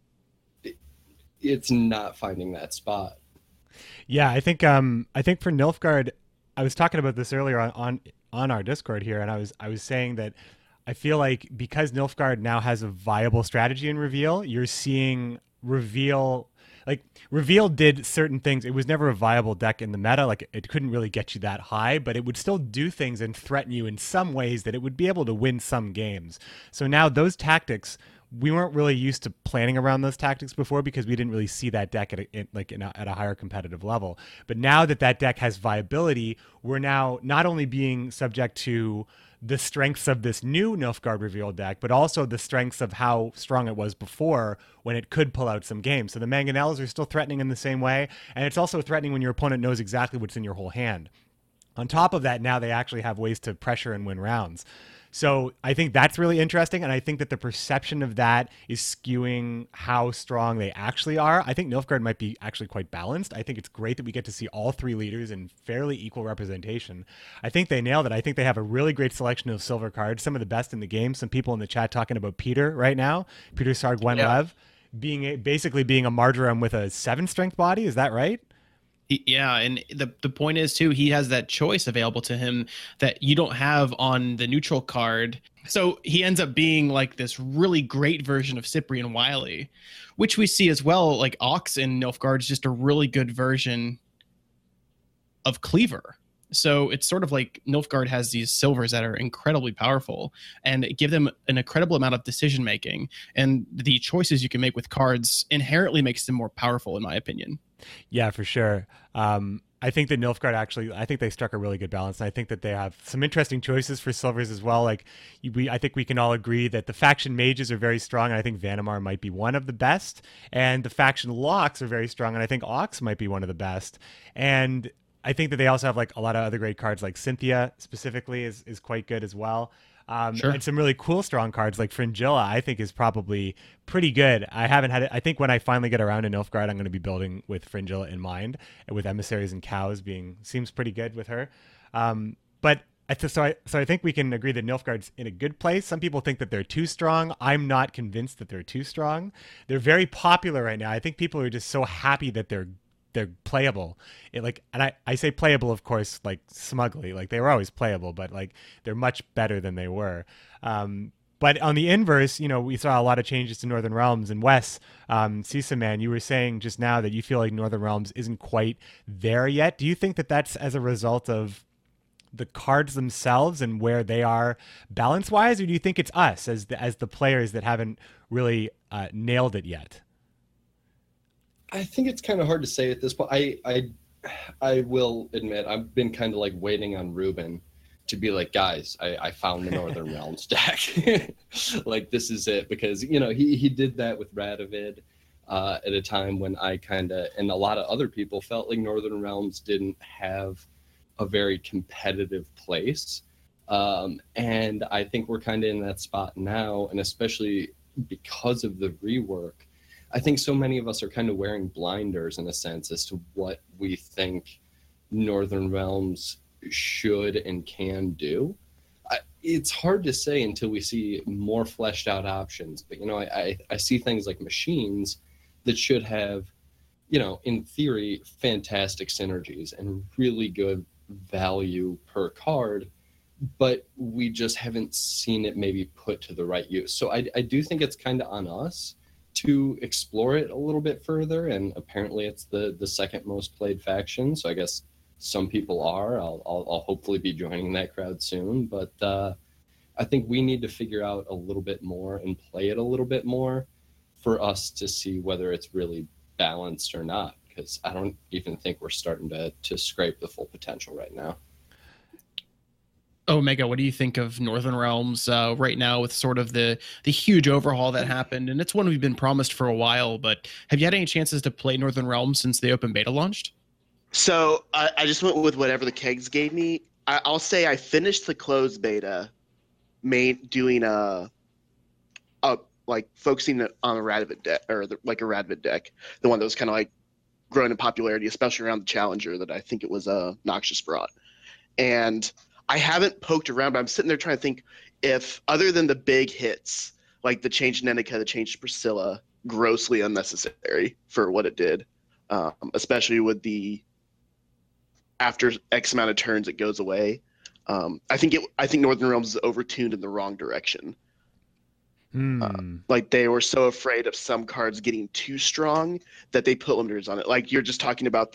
it's not finding that spot. Yeah, I think for Nilfgaard, I was talking about this earlier on our Discord here, and I was saying that I feel like because Nilfgaard now has a viable strategy in Reveal, you're seeing Reveal did certain things. It was never a viable deck in the meta. Like, it couldn't really get you that high, but it would still do things and threaten you in some ways that it would be able to win some games. So now those tactics, we weren't really used to planning around those tactics before because we didn't really see that deck at a higher competitive level. But now that deck has viability, we're now not only being subject to the strengths of this new Nilfgaard Reveal deck, but also the strengths of how strong it was before when it could pull out some games. So the Mangonels are still threatening in the same way, and it's also threatening when your opponent knows exactly what's in your whole hand. On top of that, now they actually have ways to pressure and win rounds. So I think that's really interesting, and I think that the perception of that is skewing how strong they actually are. I think Nilfgaard might be actually quite balanced. I think it's great that we get to see all 3 leaders in fairly equal representation. I think they nailed it. I think they have a really great selection of silver cards, some of the best in the game. Some people in the chat talking about Peter right now, Peter Sargwen-Lev, basically being a Marjoram with a 7 strength body. Is that right? Yeah, and the point is, too, he has that choice available to him that you don't have on the neutral card. So he ends up being like this really great version of Cyprian Wily, which we see as well. Like, Ox in Nilfgaard is just a really good version of Cleaver. So it's sort of like Nilfgaard has these silvers that are incredibly powerful and give them an incredible amount of decision making. And the choices you can make with cards inherently makes them more powerful, in my opinion. Yeah, for sure. I think that Nilfgaard actually, I think they struck a really good balance. And I think that they have some interesting choices for silvers as well. Like I think we can all agree that the faction mages are very strong. And I think Vanamar might be one of the best. And the faction locks are very strong. And I think Ox might be one of the best. And I think that they also have like a lot of other great cards, like Cynthia specifically is quite good as well. Sure. And some really cool strong cards like Fringilla, I think is probably pretty good. I haven't had it. I think when I finally get around to Nilfgaard, I'm going to be building with Fringilla in mind, and with Emissaries and Cows seems pretty good with her. But so I think we can agree that Nilfgaard's in a good place. Some people think that they're too strong. I'm not convinced that they're too strong. They're very popular right now. I think people are just so happy that they're playable. And I say playable, of course, like smugly, like they were always playable, but like they're much better than they were. But on the inverse, we saw a lot of changes to Northern Realms. And Wes, Cisa, man, you were saying just now that you feel like Northern Realms isn't quite there yet. Do you think that that's as a result of the cards themselves and where they are balance wise, or do you think it's us as the players that haven't really nailed it yet? I think it's kind of hard to say at this point. I will admit I've been kind of like waiting on Ruben to be like, guys, I found the Northern Realms deck. Like, this is it, because he did that with Radovid at a time when I kind of, and a lot of other people, felt like Northern Realms didn't have a very competitive place. And I think we're kind of in that spot now, and especially because of the rework, I think so many of us are kind of wearing blinders in a sense as to what we think Northern Realms should and can do. It's hard to say until we see more fleshed out options. But, I see things like machines that should have, in theory, fantastic synergies and really good value per card, but we just haven't seen it maybe put to the right use. So I do think it's kind of on us to explore it a little bit further, and apparently it's the second most played faction, so I guess some people are. I'll hopefully be joining that crowd soon, but I think we need to figure out a little bit more and play it a little bit more for us to see whether it's really balanced or not, because I don't even think we're starting to scrape the full potential right now. Omega, what do you think of Northern Realms right now with sort of the huge overhaul that happened? And it's one we've been promised for a while, but have you had any chances to play Northern Realms since the open beta launched? So I just went with whatever the kegs gave me. I'll say I finished the closed beta, doing like focusing on a Radovid deck, or like a Radovid deck, the one that was kind of like growing in popularity, especially around the Challenger that I think it was Noxious brought. And I haven't poked around, but I'm sitting there trying to think if, other than the big hits, like the change Nenica, the change Priscilla, grossly unnecessary for what it did, especially with the after X amount of turns it goes away. I think Northern Realms is overtuned in the wrong direction. Like they were so afraid of some cards getting too strong that they put limiters on it. Like you're just talking about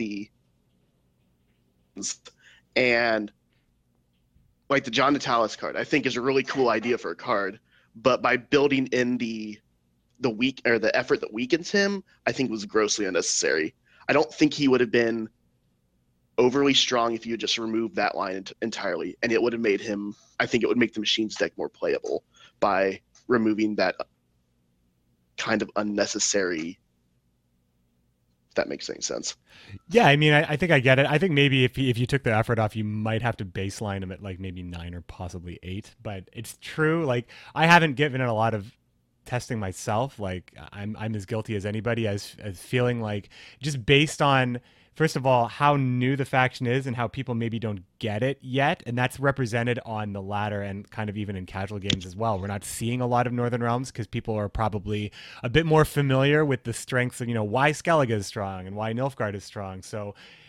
and like the John Natalis card, I think is a really cool idea for a card, but by building in the effort that weakens him, I think was grossly unnecessary. I don't think he would have been overly strong if you had just removed that line entirely, and it would have made him. I think it would make the Machines deck more playable by removing that kind of unnecessary. If that makes any sense. Yeah, I mean, I think I get it. I think maybe if you took the effort off, you might have to baseline him at like maybe 9 or possibly 8. But it's true. Like I haven't given it a lot of testing myself. Like I'm as guilty as anybody as feeling like just based on, first of all, how new the faction is and how people maybe don't get it yet. And that's represented on the ladder and kind of even in casual games as well. We're not seeing a lot of Northern Realms because people are probably a bit more familiar with the strengths of, why Skellige is strong and why Nilfgaard is strong. So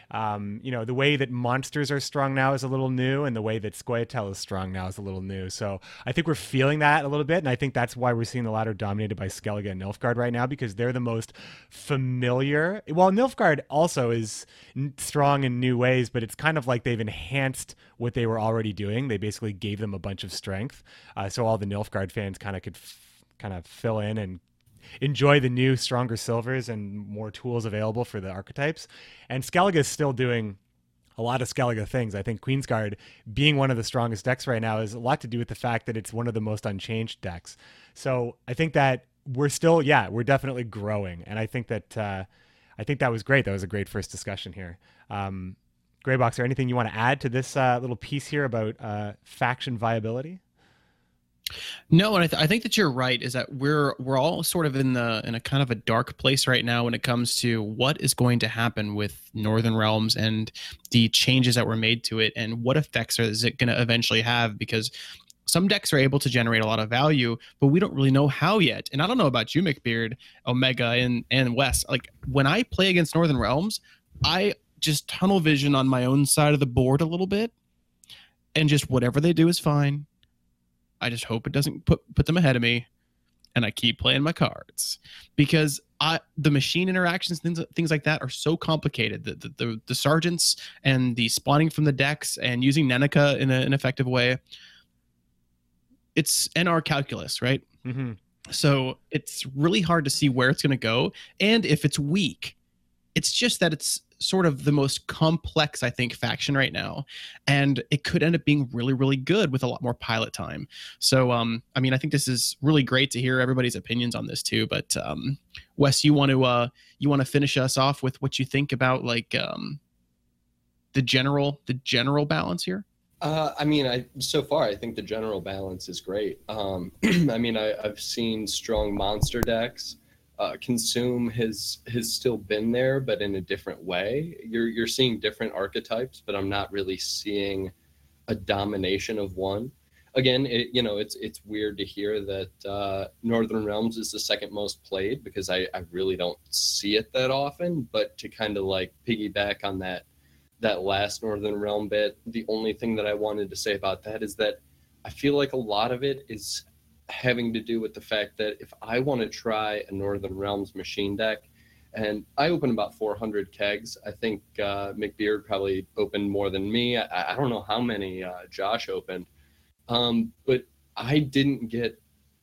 The way that monsters are strung now is a little new, and the way that Scoia'tael is strung now is a little new. So I think we're feeling that a little bit, and I think that's why we're seeing the ladder dominated by Skellige and Nilfgaard right now, because they're the most familiar. Well, Nilfgaard also is strong in new ways, but it's kind of like they've enhanced what they were already doing. They basically gave them a bunch of strength, so all the Nilfgaard fans kind of could kind of fill in and enjoy the new, stronger silvers and more tools available for the archetypes. And Skellige is still doing a lot of Skellige things. I think Queensguard being one of the strongest decks right now is a lot to do with the fact that it's one of the most unchanged decks. So I think that we're definitely growing. And I think that was great. That was a great first discussion here. Greybox, anything you want to add to this little piece here about faction viability? No, and I think that you're right. Is that we're all sort of in a kind of a dark place right now when it comes to what is going to happen with Northern Realms and the changes that were made to it, and what effects is it going to eventually have? Because some decks are able to generate a lot of value, but we don't really know how yet. And I don't know about you, McBeard, Omega, and Wes. Like when I play against Northern Realms, I just tunnel vision on my own side of the board a little bit, and just whatever they do is fine. I just hope it doesn't put them ahead of me, and I keep playing my cards, because the machine interactions, things like that, are so complicated. The sergeants and the spawning from the decks and using Nenica in an effective way. It's NR calculus, right? Mm-hmm. So it's really hard to see where it's going to go, and if it's weak. It's just that it's sort of the most complex, I think, faction right now, and it could end up being really, really good with a lot more pilot time. So, I think this is really great to hear everybody's opinions on this too. But Wes, you want to finish us off with what you think about like the general balance here? So far, I think the general balance is great. I've seen strong monster decks. Consume has still been there, but in a different way. You're seeing different archetypes, but I'm not really seeing a domination of one. Again, it's weird to hear that Northern Realms is the second most played, because I really don't see it that often. But to kind of like piggyback on that last Northern Realm bit, the only thing that I wanted to say about that is that I feel like a lot of it is having to do with the fact that if I want to try a Northern Realms machine deck, and I open about 400 kegs, I think McBeard probably opened more than me. I don't know how many Josh opened, but I didn't get.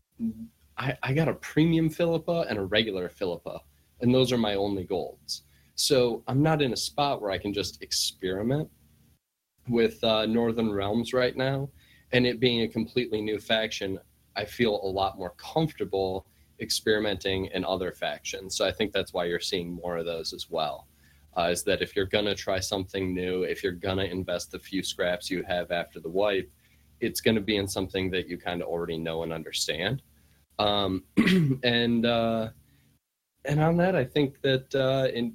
I got a premium Philippa and a regular Philippa, and those are my only golds. So I'm not in a spot where I can just experiment with Northern Realms right now, and it being a completely new faction. I feel a lot more comfortable experimenting in other factions. So I think that's why you're seeing more of those as well. Is that if you're going to try something new, if you're going to invest the few scraps you have after the wipe, it's going to be in something that you kind of already know and understand. And on that, I think that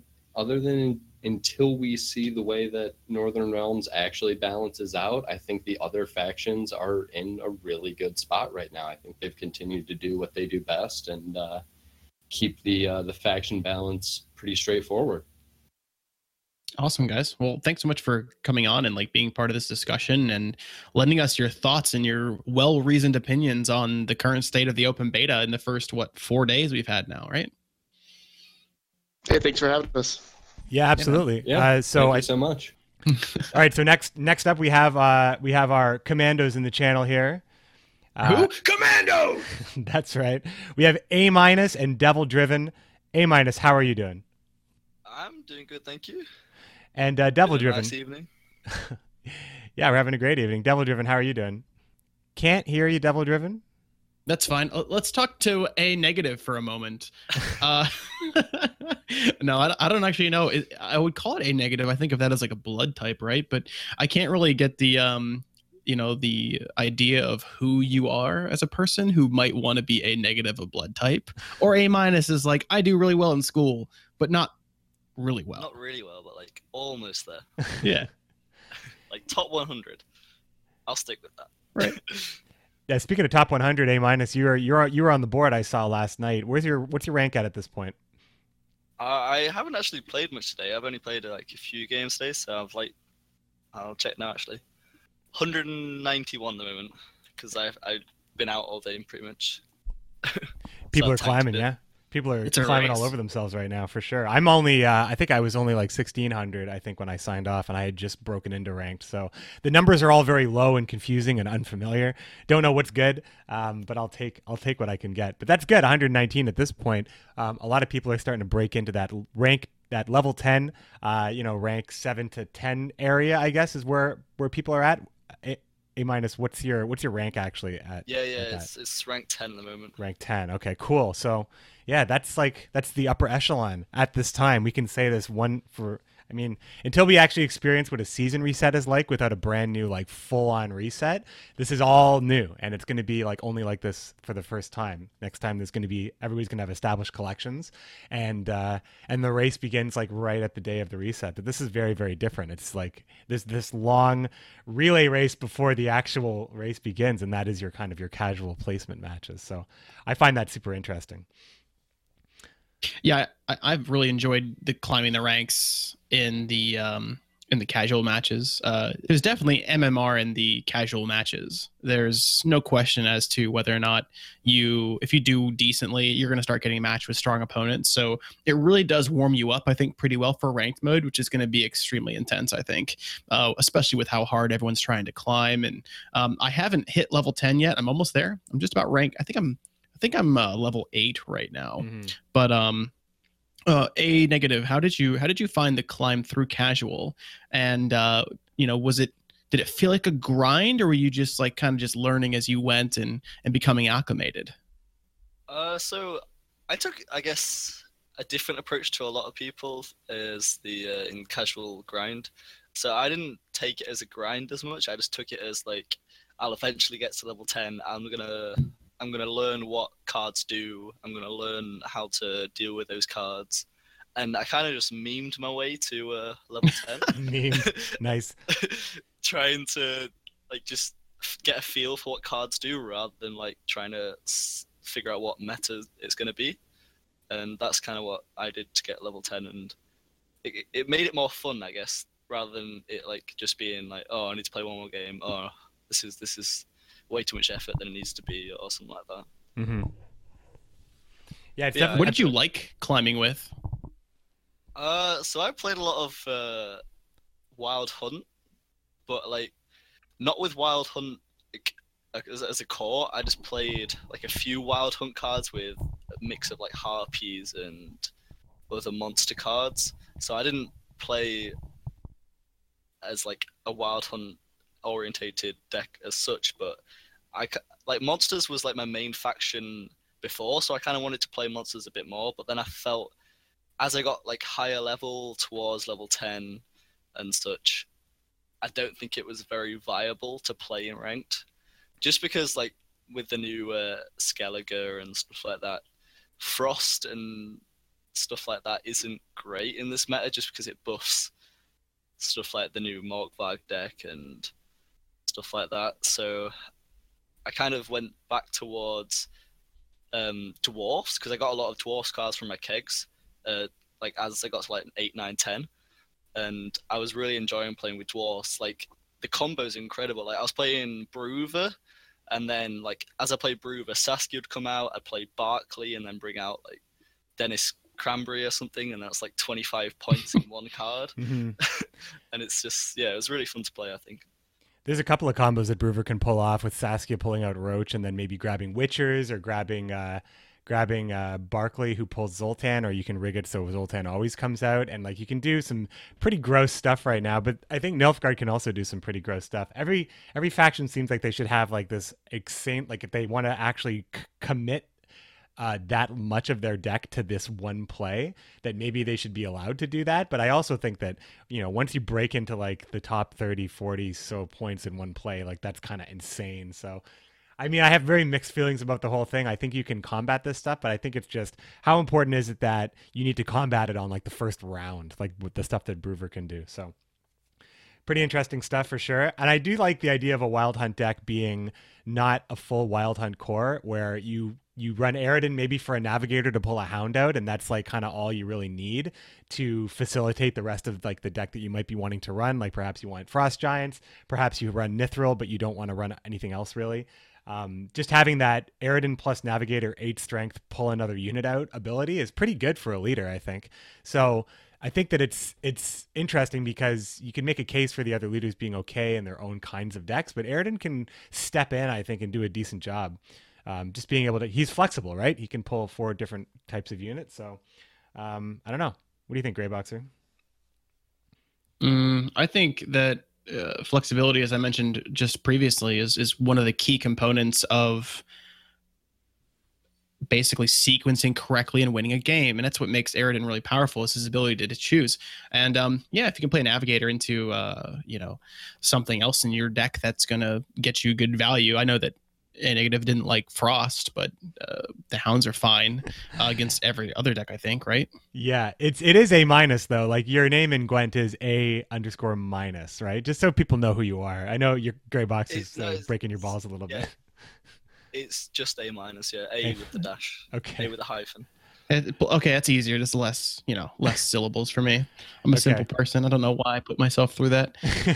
until we see the way that Northern Realms actually balances out, I think the other factions are in a really good spot right now. I think they've continued to do what they do best and keep the faction balance pretty straightforward. Awesome, guys. Well, thanks so much for coming on and like being part of this discussion and lending us your thoughts and your well-reasoned opinions on the current state of the open beta in the first 4 days we've had now, right? Hey, thanks for having us. Yeah, absolutely. Yeah, thank you so much. All right, so next up we have our commandos in the channel here. Who? Commando! That's right. We have A- and Devil Driven. A-, how are you doing? I'm doing good, thank you. And Devil Driven. Nice evening. Yeah, we're having a great evening. Devil Driven, how are you doing? Can't hear you, Devil Driven. That's fine. Let's talk to A- for a moment. No, I don't actually know. I would call it A-. I think of that as like a blood type, right? But I can't really get the the idea of who you are as a person who might want to be A- a blood type. Or A- is like, I do really well in school, but not really well. Not really well, but like almost there. Yeah. Like top 100. I'll stick with that. Right. Yeah, speaking of top 100, A-, you were on the board I saw last night. What's your rank at this point? I haven't actually played much today. I've only played like a few games today, so I'll check now actually. 191 at the moment because I've been out all day pretty much. People So are I've tanked a climbing, bit. yeah. People are It's a climbing race. all over themselves right now for sure. I'm only, I think I was only like 1600, I think, when I signed off, and I had just broken into ranked. So the numbers are all very low and confusing and unfamiliar. Don't know what's good, but I'll take what I can get. But that's good, 119 at this point. A lot of people are starting to break into that rank, that level 10, rank 7 to 10 area, I guess, is where people are at. A minus, what's your rank actually at? Yeah, at that? it's ranked 10 at the moment. Rank 10. Okay, cool. So, yeah, that's the upper echelon at this time. We can say this until we actually experience what a season reset is like without a brand new, like, full-on reset, this is all new, and it's going to be like only like this for the first time. Next time everybody's going to have established collections, and the race begins like right at the day of the reset. But this is very, very different. It's like this long relay race before the actual race begins, and that is your casual placement matches. So I find that super interesting. Yeah, I've really enjoyed the climbing the ranks in the casual matches. There's definitely MMR in the casual matches. There's no question as to whether or not if you do decently, you're going to start getting matched with strong opponents. So it really does warm you up, I think, pretty well for ranked mode, which is going to be extremely intense, I think, especially with how hard everyone's trying to climb. And I haven't hit level 10 yet. I'm almost there. I'm just about ranked. I think I'm level 8 right now. Mm-hmm. But A negative, how did you find the climb through casual? And did it feel like a grind, or were you just like kind of just learning as you went and becoming acclimated? So I took, I guess, a different approach to a lot of people as the in casual grind. So I didn't take it as a grind as much. I just took it as like, I'll eventually get to level 10. I'm gonna learn what cards do. I'm gonna learn how to deal with those cards, and I kind of just memed my way to level 10. Memes, nice. Trying to like just get a feel for what cards do, rather than like trying to figure out what meta it's gonna be, and that's kind of what I did to get level 10, and it made it more fun, I guess, rather than it like just being like, oh, I need to play one more game. Oh, this is way too much effort than it needs to be, or something like that. Mm-hmm. Yeah, What did you like climbing with? So I played a lot of Wild Hunt, but like not with Wild Hunt as a core. I just played like a few Wild Hunt cards with a mix of like harpies and other monster cards. So I didn't play as like a Wild Hunt orientated deck as such, but like monsters was like my main faction before, so I kind of wanted to play monsters a bit more, but then I felt as I got like higher level towards level 10 and such, I don't think it was very viable to play in ranked, just because like with the new Skellige and stuff like that, Frost and stuff like that isn't great in this meta, just because it buffs stuff like the new Morkvarg deck and stuff like that. So I kind of went back towards dwarfs, because I got a lot of dwarfs cards from my kegs, like as I got to like 8, 9, 10, and I was really enjoying playing with dwarfs. Like the combo's incredible. Like I was playing Bruiser, and then like as I played Bruiser, Saskia would come out, I'd play Barkley, and then bring out like Dennis Cranberry or something, and that's like 25 points in one card. Mm-hmm. And it's just, yeah, it was really fun to play, I think. There's a couple of combos that Bruiser can pull off, with Saskia pulling out Roach and then maybe grabbing Witchers, or grabbing Barkley, who pulls Zoltan, or you can rig it so Zoltan always comes out, and like you can do some pretty gross stuff right now. But I think Nilfgaard can also do some pretty gross stuff. Every faction seems like they should have like this insane, like if they want to actually commit that much of their deck to this one play, that maybe they should be allowed to do that. But I also think that, once you break into like the top 30, 40 so points in one play, like that's kind of insane. So, I mean, I have very mixed feelings about the whole thing. I think you can combat this stuff, but I think it's just, how important is it that you need to combat it on like the first round, like with the stuff that Bruiser can do. So pretty interesting stuff for sure. And I do like the idea of a Wild Hunt deck being not a full Wild Hunt core, where you you run Aridin maybe for a navigator to pull a hound out, and that's like kind of all you really need to facilitate the rest of like the deck that you might be wanting to run. Like perhaps you want Frost Giants, perhaps you run Nithril, but you don't want to run anything else really. Just having that Aridin plus Navigator 8 strength pull another unit out ability is pretty good for a leader, I think. So I think that it's interesting because you can make a case for the other leaders being okay in their own kinds of decks, but Aridin can step in, I think, and do a decent job. Just being able to, he's flexible, right? He can pull 4 different types of units. So I don't know. What do you think, Greyboxer? I think that flexibility, as I mentioned just previously, is one of the key components of basically sequencing correctly and winning a game. And that's what makes Aridin really powerful, is his ability to choose. And yeah, if you can play a Navigator into something else in your deck that's going to get you good value. I know that A Negative didn't like Frost, but the Hounds are fine against every other deck, I think, right? Yeah, it is A minus though. Like your name in Gwent is A_minus, right? Just so people know who you are. I know your Greybox is breaking your balls a little bit. It's just A-, yeah. A with the dash. Okay. A with a hyphen. Okay, that's easier. Just less syllables for me. I'm a simple person. I don't know why I put myself through that.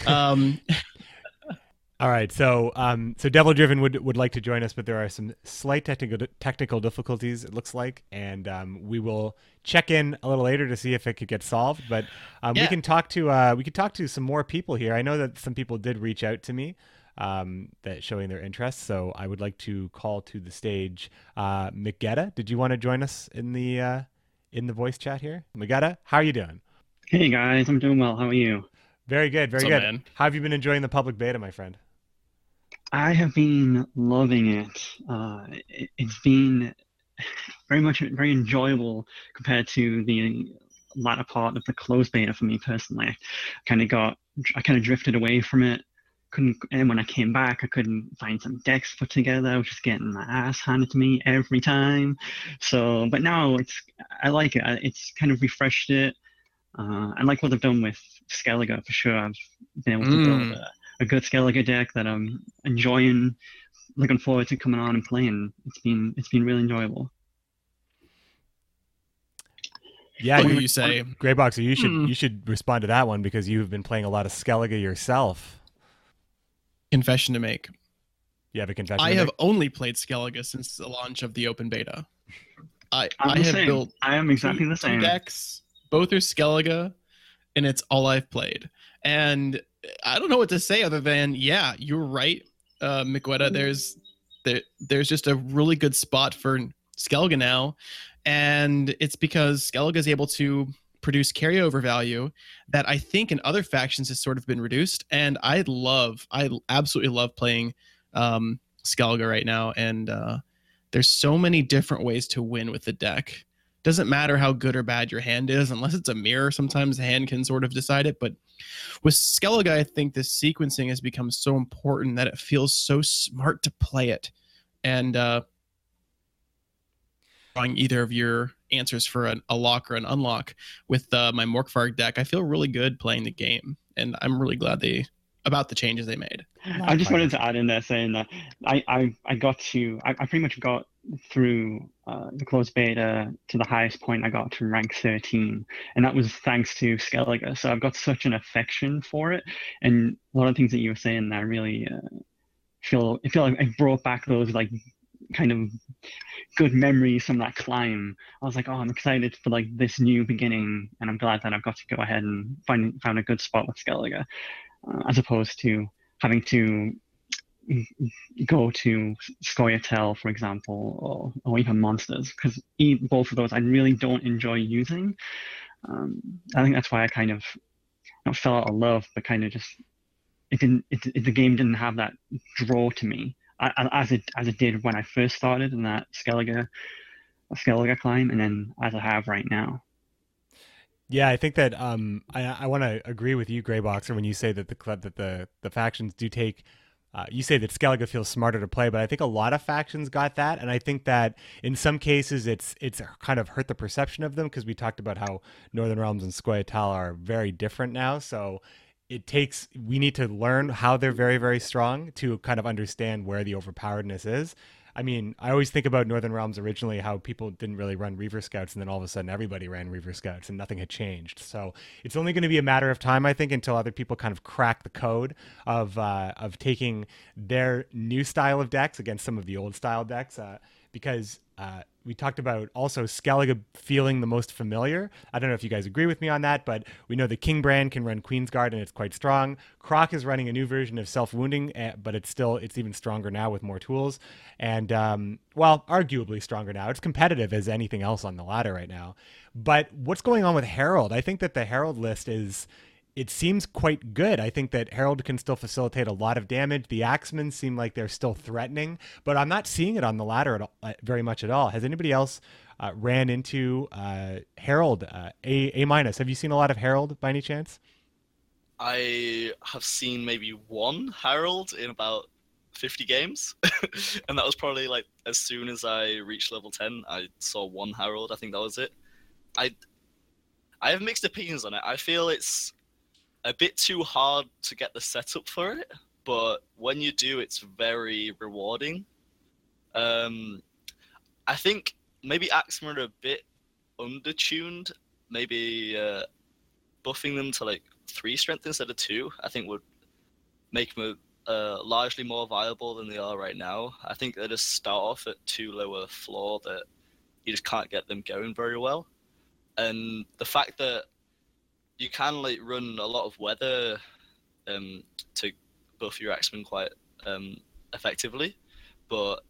All right, so Devil Driven would like to join us, but there are some slight technical difficulties, it looks like, and we will check in a little later to see if it could get solved. But we can talk to some more people here. I know that some people did reach out to me, that showing their interest. So I would like to call to the stage Magetta. Did you want to join us in the voice chat here? Magetta, how are you doing? Hey guys, I'm doing well. How are you? Very good, very What's good. up, man? How have you been enjoying the public beta, my friend? I have been loving it. It's been very enjoyable compared to the latter part of the closed beta for me personally. I kind of drifted away from it. And when I came back, I couldn't find some decks put together. I was just getting my ass handed to me every time. So, but now I like it. It's kind of refreshed it. I like what they've done with Skellige for sure. I've been able to build a good Skellige deck that I'm enjoying, looking forward to coming on and playing. It's been really enjoyable. Yeah, What do you say? Greyboxer, you should respond to that one because you've been playing a lot of Skellige yourself. Confession to make. You have a confession I to have make? only played Skellige since the launch of the open beta. I am exactly the same. 2 decks. Both are Skellige, and it's all I've played. And I don't know what to say other than, yeah, you're right, Magetta. There's just a really good spot for Skellige now, and it's because Skellige is able to produce carryover value that I think in other factions has sort of been reduced. And I absolutely love playing Skellige right now. And there's so many different ways to win with the deck. Doesn't matter how good or bad your hand is, unless it's a mirror. Sometimes the hand can sort of decide it. But with Skellige, I think the sequencing has become so important that it feels so smart to play it. And drawing either of your answers for a lock or an unlock with my Morkvarg deck, I feel really good playing the game. And I'm really glad about the changes they made. I just wanted to add in there saying that I pretty much got through the closed beta to the highest point. I got to rank 13, and that was thanks to Skellige. So I've got such an affection for it, and a lot of things that you were saying that really feel like I brought back those like kind of good memories from that climb. I was like, oh, I'm excited for like this new beginning, and I'm glad that I've got to go ahead and found a good spot with Skellige, as opposed to having to go to Scoia'tael, for example, or even Monsters, because both of those I really don't enjoy using. I think that's why I kind of not fell out of love, but kind of just the game didn't have that draw to me as it did when I first started in that Skellige climb, and then as I have right now. Yeah, I think that I want to agree with you, Greyboxer, when you say that the factions do take. You say that Skellige feels smarter to play, but I think a lot of factions got that, and I think that in some cases it's kind of hurt the perception of them, because we talked about how Northern Realms and Scoia'tael are very different now. So we need to learn how they're very, very strong to kind of understand where the overpoweredness is. I mean, I always think about Northern Realms originally, how people didn't really run Reaver Scouts, and then all of a sudden everybody ran Reaver Scouts and nothing had changed. So it's only going to be a matter of time, I think, until other people kind of crack the code of taking their new style of decks against some of the old style decks, because we talked about also Skellige feeling the most familiar. I don't know if you guys agree with me on that, but we know the King brand can run Queensguard and it's quite strong. Croc is running a new version of self-wounding, but it's even stronger now with more tools. And, well, arguably stronger now. It's competitive as anything else on the ladder right now. But what's going on with Herald? I think that the Herald list it seems quite good. I think that Herald can still facilitate a lot of damage. The Axemen seem like they're still threatening, but I'm not seeing it on the ladder at all, very much at all. Has anybody else ran into Herald A minus? Have you seen a lot of Herald by any chance? I have seen maybe one Herald in about 50 games, and that was probably like as soon as I reached level 10, I saw one Herald. I think that was it. I have mixed opinions on it. I feel it's a bit too hard to get the setup for it, but when you do, it's very rewarding. I think maybe Axemen are a bit undertuned. Maybe buffing them to like 3 strength instead of 2, I think would make them largely more viable than they are right now. I think they just start off at too low a floor that you just can't get them going very well. And the fact that you can like run a lot of weather to buff your Axemen quite effectively, but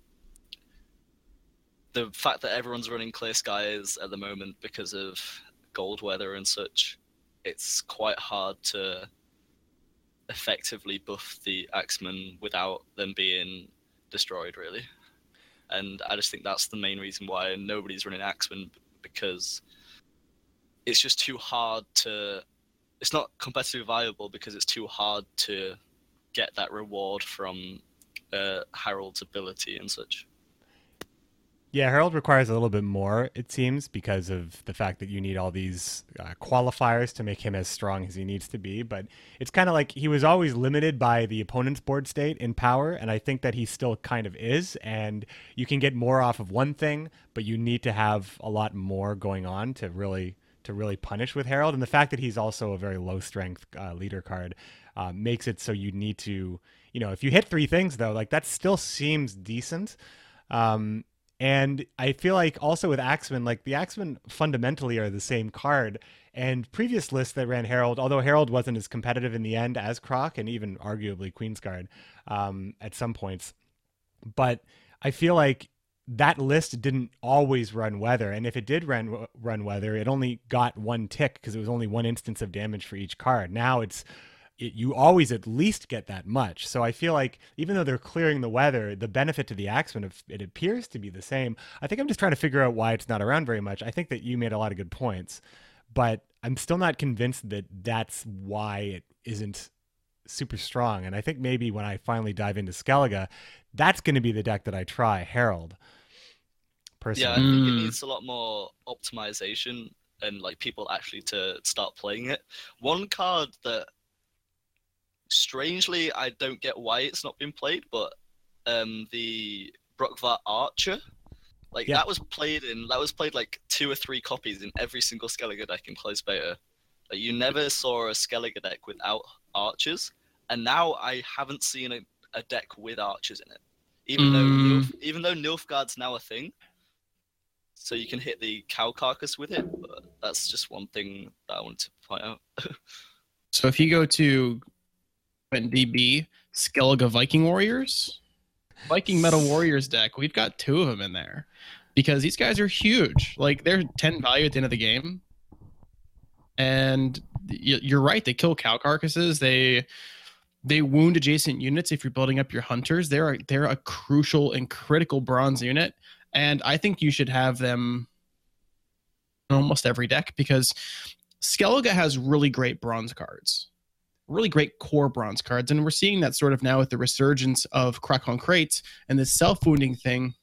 the fact that everyone's running Clear Skies at the moment because of gold weather and such, it's quite hard to effectively buff the Axemen without them being destroyed, really. And I just think that's the main reason why nobody's running Axemen, because it's just too hard to... It's not competitively viable because it's too hard to get that reward from Herald's ability and such. Yeah, Herald requires a little bit more, it seems, because of the fact that you need all these qualifiers to make him as strong as he needs to be. But it's kind of like he was always limited by the opponent's board state in power, and I think that he still kind of is. And you can get more off of one thing, but you need to have a lot more going on to really punish with Herald. And the fact that he's also a very low strength leader card makes it so you need to, if you hit 3 things though, like that still seems decent. And I feel like also with Axemen, like the Axemen fundamentally are the same card. And previous lists that ran Herald, although Herald wasn't as competitive in the end as Croc and even arguably Queensguard at some points. But I feel like that list didn't always run weather. And if it did run weather, it only got 1 tick because it was only 1 instance of damage for each card. Now you always at least get that much. So I feel like even though they're clearing the weather, the benefit to the Axemen, it appears to be the same. I think I'm just trying to figure out why it's not around very much. I think that you made a lot of good points, but I'm still not convinced that that's why it isn't super strong. And I think maybe when I finally dive into Skellige, that's going to be the deck that I try, Herald. Personally. Yeah, I think it needs a lot more optimization and like people actually to start playing it. One card that strangely I don't get why it's not been played, but the Brokvar Archer, that was played like 2 or 3 copies in every single Skellige deck in closed beta. Like, you never saw a Skellige deck without archers, and now I haven't seen a deck with archers in it. Even though Nilfgaard's now a thing, so you can hit the cow carcass with it. But that's just one thing that I wanted to point out. So if you go to DB Skellige Viking Warriors, Viking Metal Warriors deck, we've got 2 of them in there because these guys are huge. Like, they're 10 value at the end of the game, and you're right, they kill cow carcasses. They wound adjacent units. If you're building up your hunters, they're a crucial and critical bronze unit, and I think you should have them in almost every deck because Skellige has really great bronze cards, really great core bronze cards, and we're seeing that sort of now with the resurgence of Krakon Crates and this self-wounding thing.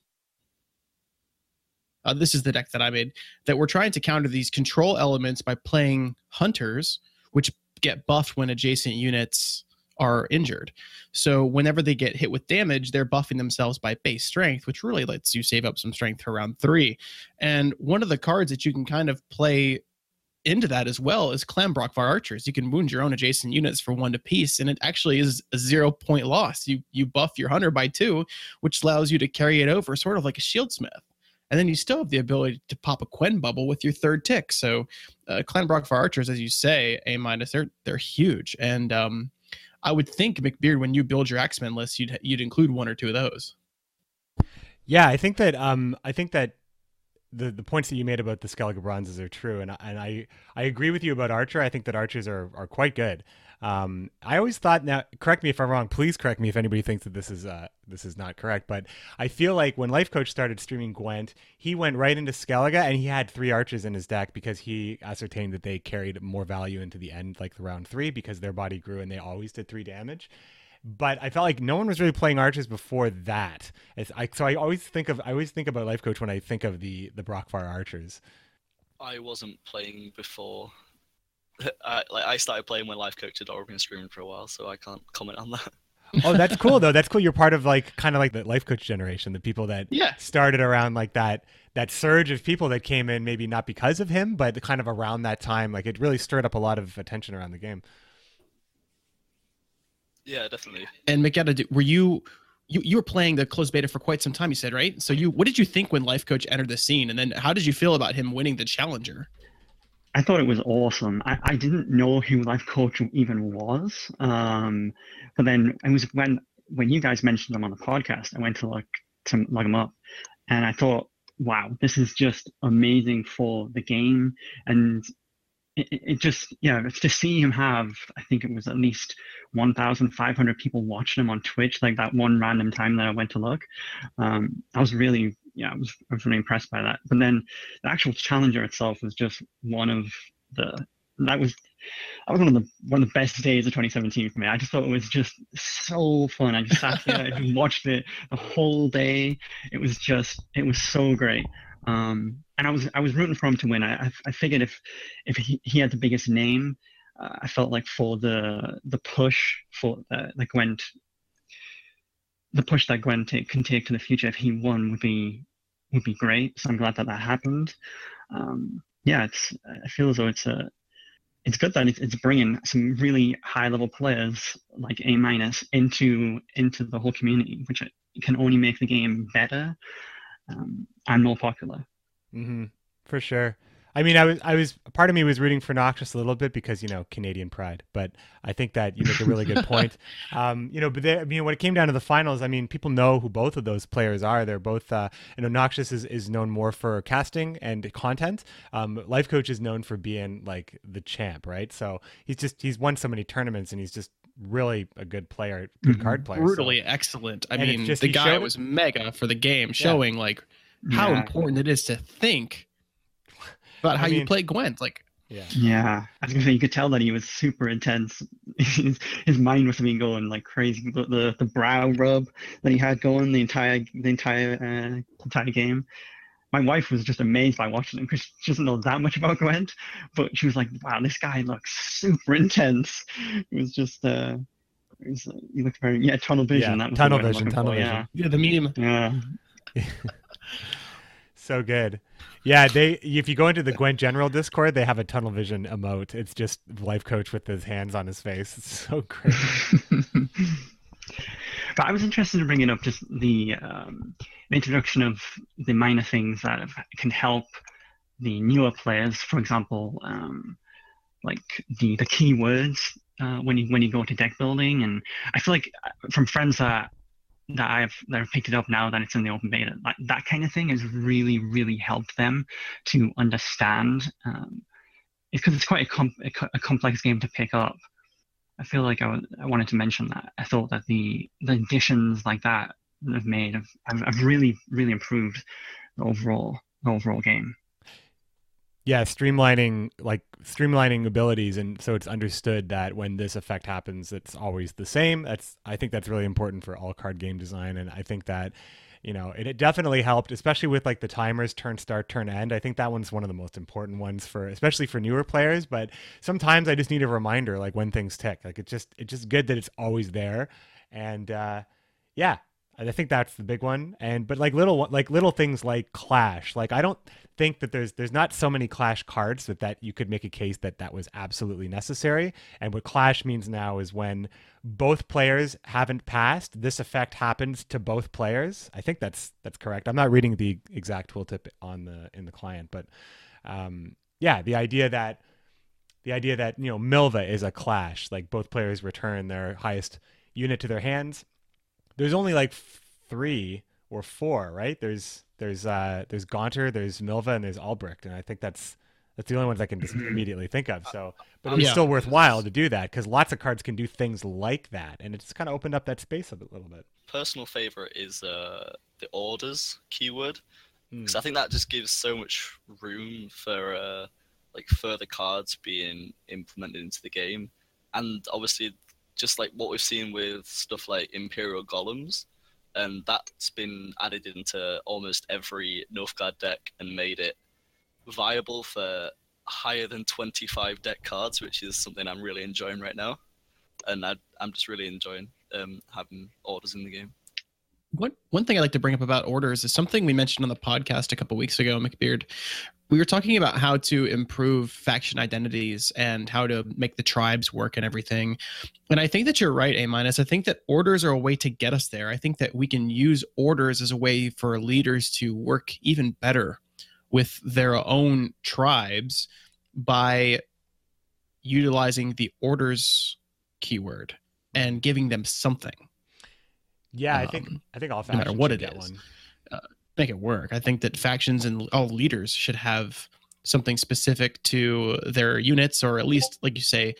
This is the deck that I made, that we're trying to counter these control elements by playing hunters, which get buffed when adjacent units are injured. So whenever they get hit with damage, they're buffing themselves by base strength, which really lets you save up some strength for round 3. And one of the cards that you can kind of play into that as well is Clanbrockvar Archers. You can wound your own adjacent units for 1 apiece, and it actually is a 0-point loss. You buff your hunter by 2, which allows you to carry it over, sort of like a Shieldsmith. And then you still have the ability to pop a Quen bubble with your 3rd tick. So Clanbrockvar Archers, as you say, A-, they're huge. And I would think, McBeard, when you build your X-Men list, you'd include 1 or 2 of those. Yeah, I think that the points that you made about the Skellige Bronzes are true, and I agree with you about Archer. I think that Archers are quite good. I always thought, now correct me if I'm wrong, please correct me if anybody thinks that this is not correct, but I feel like when Life Coach started streaming Gwent, he went right into Skellige and he had 3 Archers in his deck because he ascertained that they carried more value into the end, like the round 3, because their body grew and they always did 3 damage. But I felt like no one was really playing Archers before that. So I always think about Life Coach when I think of the Brockvar Archers. I wasn't playing before. I started playing when Life Coach had already been streaming for a while, so I can't comment on that. Oh, that's cool though. That's cool. You're part of kind of like the Life Coach generation, the people that started around like that surge of people that came in, maybe not because of him, but kind of around that time. Like it really stirred up a lot of attention around the game. Yeah, definitely. And McGetta, were you were playing the closed beta for quite some time, you said, right? So what did you think when Life Coach entered the scene, and then how did you feel about him winning the Challenger? I thought it was awesome. I didn't know who Life Coach even was, but then it was when you guys mentioned him on the podcast, I went to look him up, and I thought, wow, this is just amazing for the game, and it just, to see him have, I think it was at least 1,500 people watching him on Twitch, like that one random time that I went to look. I was really, I was really impressed by that. But then the actual Challenger itself was just one of the one of the best days of 2017 for me. I just thought it was just so fun. I just sat here and watched it the whole day. It was so great. And I was rooting for him to win. I figured if he had the biggest name, I felt like for the push for like Gwent, the push that Gwent can take to the future, if he won would be great. So I'm glad that happened. I feel as though it's good that it's bringing some really high level players like A- into the whole community, which can only make the game better. And more popular. Mm-hmm. For sure. I mean, I was part of me was rooting for Noxious a little bit because, Canadian pride, but I think that you make a really good point. But when it came down to the finals, I mean, people know who both of those players are. They're both, Noxious is known more for casting and content. Life Coach is known for being like the champ, right? So he's won so many tournaments and he's just really a good player, good card player. Brutally excellent. I mean, the guy was mega for the game, showing how important it is to think about how you play Gwent. Yeah. I was gonna say, you could tell that he was super intense. His mind must have been going like crazy. The brow rub that he had going the entire game. My wife was just amazed by watching him because she doesn't know that much about Gwent, but she was like, "Wow, this guy looks super intense." It was just, he looked very tunnel vision. Yeah, that was tunnel vision. Yeah, the meme. Yeah. So good. Yeah, if you go into the Gwent General Discord, they have a tunnel vision emote. It's just Life Coach with his hands on his face. It's so great. But I was interested in bringing up just the introduction of the minor things that can help the newer players. For example, like the keywords when you go to deck building, and I feel like from friends that have picked it up now that it's in the open beta, like that kind of thing has really, really helped them to understand. It's because it's quite a complex game to pick up. I feel like I wanted to mention that. I thought that the additions like that they've made have really, really improved the overall game. Yeah, streamlining abilities, and so it's understood that when this effect happens, it's always the same. I think that's really important for all card game design, and I think that you know, it definitely helped, especially with like the timers turn start, turn end. I think that one's one of the most important ones for, especially for newer players. But sometimes I just need a reminder, like when things tick. Like it's just good that it's always there. And yeah, I think that's the big one. And but like little things like Clash. Like I don't think that there's not so many Clash cards that you could make a case that was absolutely necessary. And what Clash means now is when both players haven't passed, this effect happens to both players. I think that's correct. I'm not reading the exact tooltip in the client, but yeah, the idea that Milva is a Clash, like both players return their highest unit to their hands. There's only like 3 or 4, right? There's Gaunter, there's Milva, and there's Albrecht, and I think that's the only ones I can just immediately think of. So, but it's still worthwhile to do that because lots of cards can do things like that, and it's kind of opened up that space a little bit. Personal favorite is the orders keyword, because I think that just gives so much room for like further cards being implemented into the game, and obviously just like what we've seen with stuff like Imperial Golems, and that's been added into almost every Nilfgaard deck and made it viable for higher than 25 deck cards, which is something I'm really enjoying right now. And I'm just really enjoying having orders in the game. One thing I like to bring up about orders is something we mentioned on the podcast a couple weeks ago, McBeard. We were talking about how to improve faction identities and how to make the tribes work and everything. And I think that you're right, A-. I think that orders are a way to get us there. I think that we can use orders as a way for leaders to work even better with their own tribes by utilizing the orders keyword and giving them something. Yeah, I think all factions no matter what should it get is. one. Make it work. I think that factions and all leaders should have something specific to their units, or at least, like you say,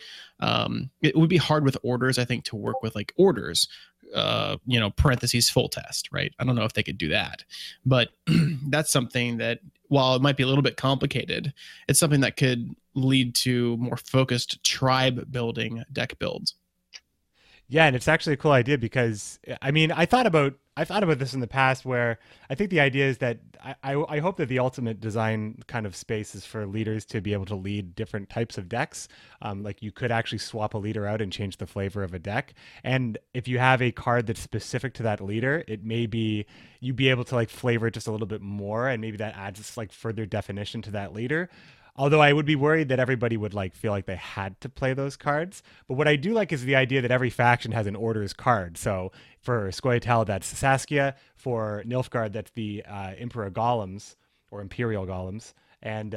it would be hard with orders, I think, to work with like orders, parentheses full test, right? I don't know if they could do that, but that's something that, while it might be a little bit complicated, it's something that could lead to more focused tribe building deck builds. Yeah, and it's actually a cool idea because, I mean, I thought about this in the past, where I think the idea is that I hope that the ultimate design kind of space is for leaders to be able to lead different types of decks. Like you could actually swap a leader out and change the flavor of a deck. And if you have a card that's specific to that leader, it may be you'd be able to like flavor it just a little bit more, and maybe that adds like further definition to that leader. Although I would be worried that everybody would like feel like they had to play those cards. But what I do like is the idea that every faction has an orders card. So for Scoia'tael, that's Saskia. For Nilfgaard, that's the Emperor Golems or Imperial Golems. And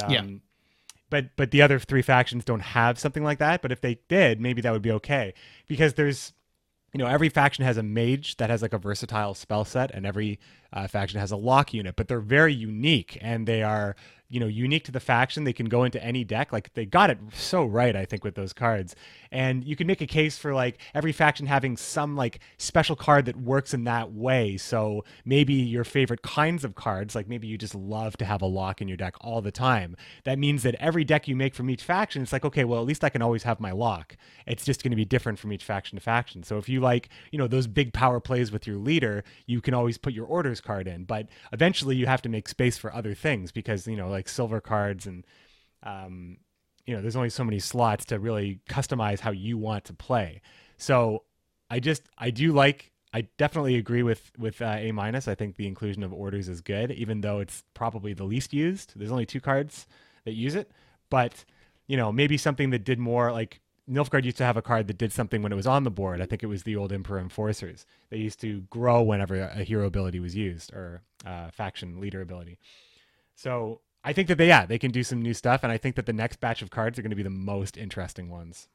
but the other 3 factions don't have something like that. But if they did, maybe that would be okay, because there's, every faction has a mage that has like a versatile spell set, and every faction has a lock unit, but they're very unique, and they are, unique to the faction. They can go into any deck. Like they got it so right, I think, with those cards. And you can make a case for like every faction having some like special card that works in that way. So maybe your favorite kinds of cards, like maybe you just love to have a lock in your deck all the time. That means that every deck you make from each faction, it's like, okay, well, at least I can always have my lock. It's just going to be different from each faction to faction. So if you like, those big power plays with your leader, you can always put your orders card in. But eventually you have to make space for other things because, like silver cards and, there's only so many slots to really customize how you want to play. So I definitely agree with A-. I think the inclusion of orders is good, even though it's probably the least used. There's only 2 cards that use it, but maybe something that did more, like Nilfgaard used to have a card that did something when it was on the board. I think it was the old Emperor Enforcers. They used to grow whenever a hero ability was used, or faction leader ability. So I think that they can do some new stuff, and I think that the next batch of cards are going to be the most interesting ones.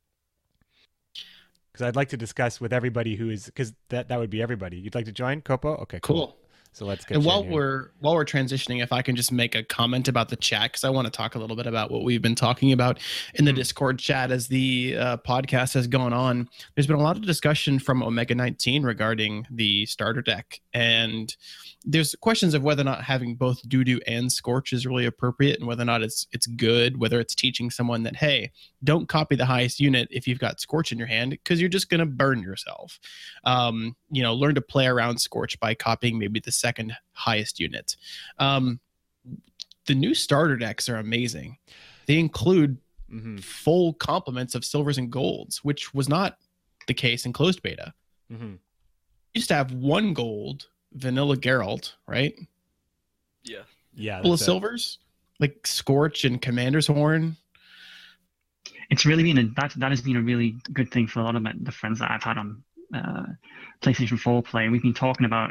Because I'd like to discuss with everybody because that would be everybody. You'd like to join, Kopo? Okay, cool. So let's get. And while we're transitioning, if I can just make a comment about the chat, because I want to talk a little bit about what we've been talking about in the Discord chat as the podcast has gone on. There's been a lot of discussion from Omega 19 regarding the starter deck, and there's questions of whether or not having both Dudu and Scorch is really appropriate, and whether or not it's good, whether it's teaching someone that, hey, don't copy the highest unit if you've got Scorch in your hand, because you're just going to burn yourself. Learn to play around Scorch by copying maybe the second highest unit. The new starter decks are amazing. They include full complements of silvers and golds, which was not the case in closed beta. You used to have one gold vanilla Geralt, right? Yeah. Full of silvers, like Scorch and Commander's Horn. It's really been that has been a really good thing for a lot of the friends that I've had on PlayStation 4 play. We've been talking about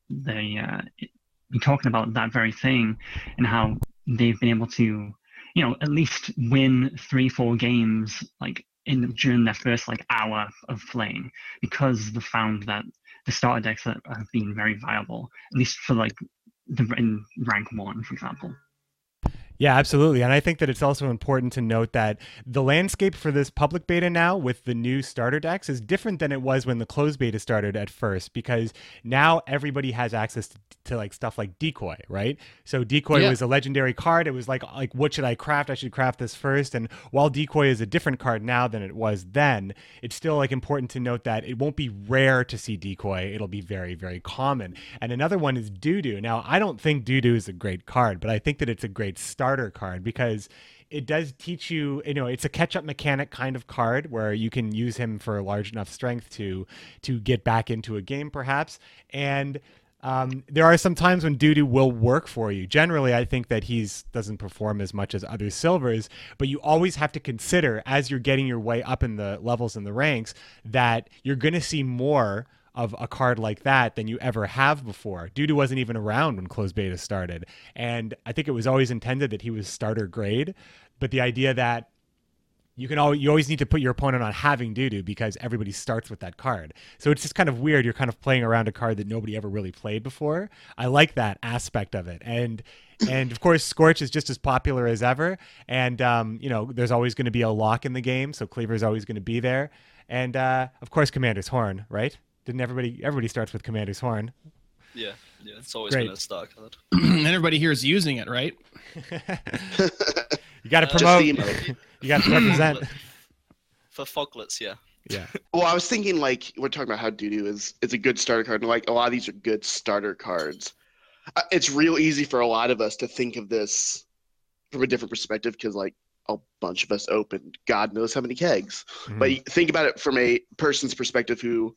that very thing and how they've been able to, at least win 3-4 games like during their first hour of playing, because they found that the starter decks have been very viable, at least for in rank 1, for example. Yeah, absolutely. And I think that it's also important to note that the landscape for this public beta now with the new starter decks is different than it was when the closed beta started at first, because now everybody has access to stuff like Decoy, right? So Decoy was a legendary card. It was like what should I craft? I should craft this first. And while Decoy is a different card now than it was then, it's still important to note that it won't be rare to see Decoy. It'll be very, very common. And another one is Doo-Doo. Now, I don't think Doo-Doo is a great card, but I think that it's a great starter card because it does teach you, it's a catch-up mechanic kind of card where you can use him for large enough strength to get back into a game perhaps. And there are some times when Doo-Doo will work for you. Generally, I think that doesn't perform as much as other silvers, but you always have to consider as you're getting your way up in the levels and the ranks that you're going to see more of a card like that than you ever have before. Doo-Doo wasn't even around when closed beta started. And I think it was always intended that he was starter grade, but the idea that you always need to put your opponent on having Doo-Doo because everybody starts with that card. So it's just kind of weird. You're kind of playing around a card that nobody ever really played before. I like that aspect of it. And of course, Scorch is just as popular as ever. And, there's always going to be a lock in the game. So Cleaver's always going to be there. And of course, Commander's Horn, right? Didn't everybody starts with Commander's Horn? Yeah, it's always been a stock card. And everybody here is using it, right? You got to promote. You got to represent. For Foglets, yeah. Yeah. Well, I was thinking we're talking about how Doo-Doo is a good starter card, and a lot of these are good starter cards. It's real easy for a lot of us to think of this from a different perspective because a bunch of us opened God knows how many kegs. But think about it from a person's perspective who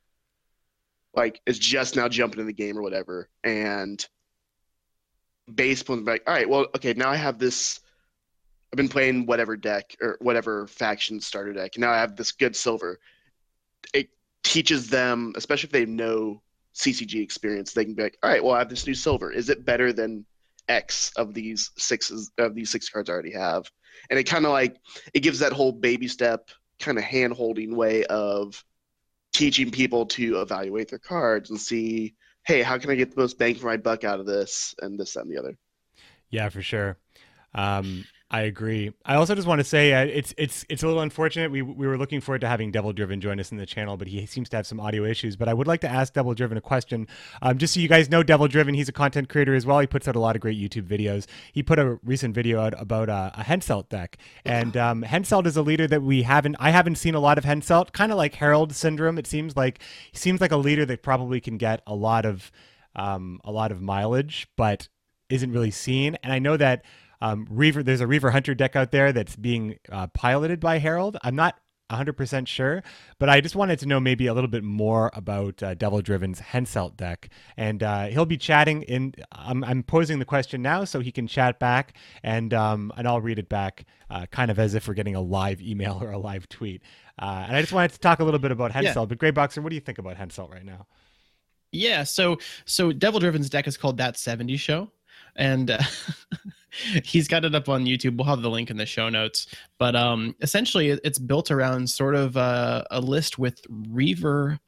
is just now jumping in the game or whatever, and base points all right, well, okay, now I have this. I've been playing whatever deck or whatever faction starter deck, and now I have this good silver. It teaches them, especially if they have no CCG experience, they can be all right, well, I have this new silver. Is it better than X of these six cards I already have? And it kind of it gives that whole baby step kind of hand-holding way of teaching people to evaluate their cards and see, hey, how can I get the most bang for my buck out of this and this, that, and the other. Yeah, for sure. I agree. I also just want to say it's a little unfortunate. We were looking forward to having Devil Driven join us in the channel, but he seems to have some audio issues. But I would like to ask Devil Driven a question. Just so you guys know, Devil Driven, he's a content creator as well. He puts out a lot of great YouTube videos. He put a recent video out about a Henselt deck. And Henselt is a leader that I haven't seen a lot of Henselt, kind of like Herald Syndrome. He seems like a leader that probably can get a lot of mileage, but isn't really seen. And I know that there's a Reaver Hunter deck out there that's being piloted by Herald. I'm not 100% sure, but I just wanted to know maybe a little bit more about Devil Driven's Henselt deck. And he'll be chatting I'm posing the question now so he can chat back, and I'll read it back kind of as if we're getting a live email or a live tweet. And I just wanted to talk a little bit about Henselt. Yeah. But Greyboxer, what do you think about Henselt right now? Yeah, so Devil Driven's deck is called That 70 Show. And he's got it up on YouTube. We'll have the link in the show notes. But essentially, it's built around sort of a list with Reaver,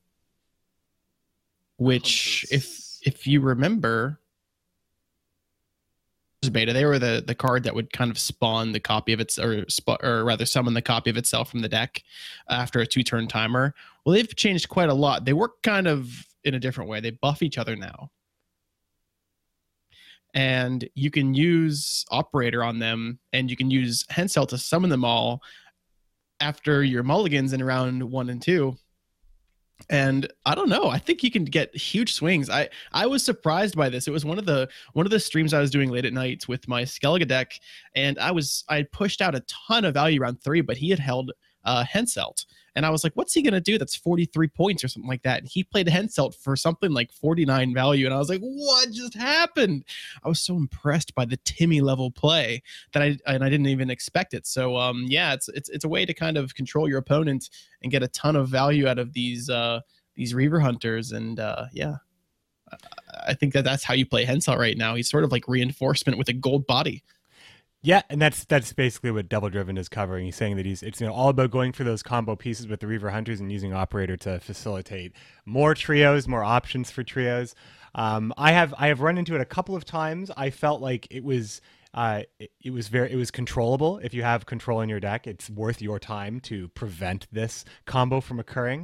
which, if you remember, beta, they were the card that would kind of spawn the copy of its, or rather summon the copy of itself from the deck after a 2-turn timer. Well, they've changed quite a lot. They work kind of in a different way. They buff each other now. And you can use Operator on them, and you can use Henselt to summon them all after your mulligans in round 1 and 2. And I don't know. I think you can get huge swings. I was surprised by this. It was one of the streams I was doing late at night with my Skellige deck, and I pushed out a ton of value round 3, but he had held Henselt. And I was like, what's he going to do? That's 43 points or something like that. And he played Henselt for something like 49 value. And I was like, what just happened? I was so impressed by the Timmy level play that I didn't even expect it. So yeah, it's a way to kind of control your opponent and get a ton of value out of these Reaver Hunters. And yeah, I think that's how you play Henselt right now. He's sort of like reinforcement with a gold body. Yeah, and that's basically what Double Driven is covering. He's saying that it's all about going for those combo pieces with the Reaver Hunters and using Operator to facilitate more trios, more options for trios. I have run into it a couple of times. I felt like it was controllable. If you have control in your deck, it's worth your time to prevent this combo from occurring.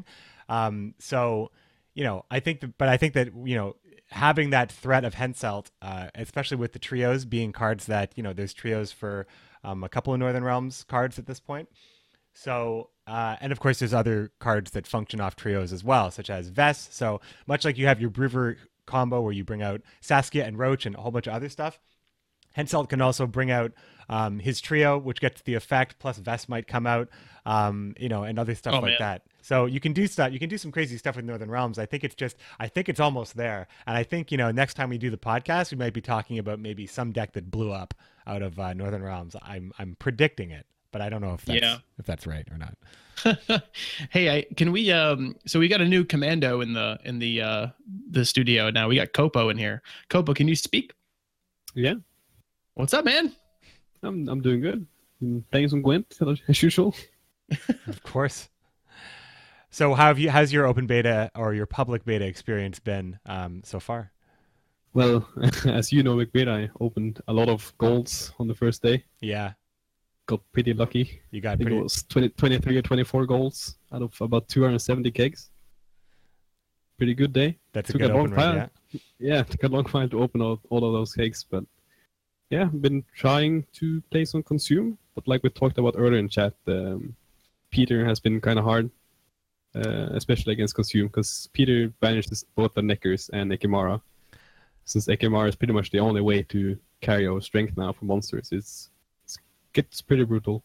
So I think that having that threat of Henselt, especially with the trios being cards that, there's trios for a couple of Northern Realms cards at this point. So, and of course, there's other cards that function off trios as well, such as Vess. So much like you have your Brewer combo where you bring out Saskia and Roach and a whole bunch of other stuff, Henselt can also bring out his trio, which gets the effect, plus Vess might come out, and other stuff that. So you can do stuff. You can do some crazy stuff with Northern Realms. I think it's almost there. And I think, next time we do the podcast, we might be talking about maybe some deck that blew up out of Northern Realms. I'm predicting it, but I don't know if that's right or not. Hey, can we? So we got a new commando in the studio now. We got Kopo in here. Kopo, can you speak? Yeah. What's up, man? I'm doing good. I'm playing some Gwent as usual. Of course. So how's your open beta or your public beta experience been so far? Well, as you know, with beta, I opened a lot of golds on the first day. Yeah. Got pretty lucky. You got it was 23 or 24 golds out of about 270 kegs. Pretty good day. That's took a good long time. Yeah, it took a long time to open all of those kegs, but yeah, I've been trying to play some Consume, but like we talked about earlier in chat, Peter has been kind of hard, especially against Consume, because Peter banishes both the Neckers and Ekimara. Since Ekimara is pretty much the only way to carry our strength now for monsters, it gets pretty brutal.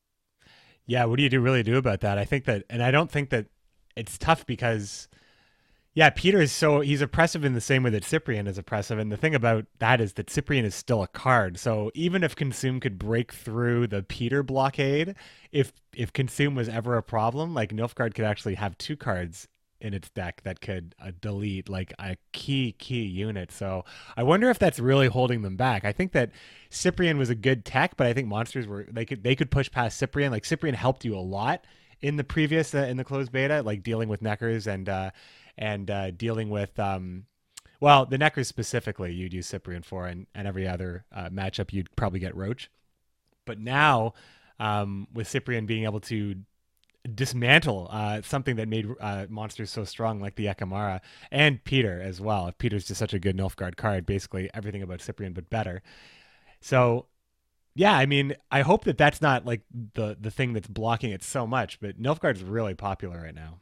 Yeah, what do you really do about that? I think that, and I don't think that it's tough because, yeah, Peter he's oppressive in the same way that Cyprian is oppressive. And the thing about that is that Cyprian is still a card. So even if Consume could break through the Peter blockade, if Consume was ever a problem, like Nilfgaard could actually have 2 cards in its deck that could delete like a key unit. So I wonder if that's really holding them back. I think that Cyprian was a good tech, but I think monsters they could push past Cyprian. Like Cyprian helped you a lot in the previous in the closed beta, like dealing with Neckers and dealing with the Neckers specifically you'd use Cyprian for, and every other matchup you'd probably get Roach. But now with Cyprian being able to dismantle something that made monsters so strong like the Ekimara, and Peter as well. Peter's just such a good Nilfgaard card, basically everything about Cyprian but better. So yeah, I mean, I hope that that's not like the thing that's blocking it so much, but Nilfgaard's really popular right now.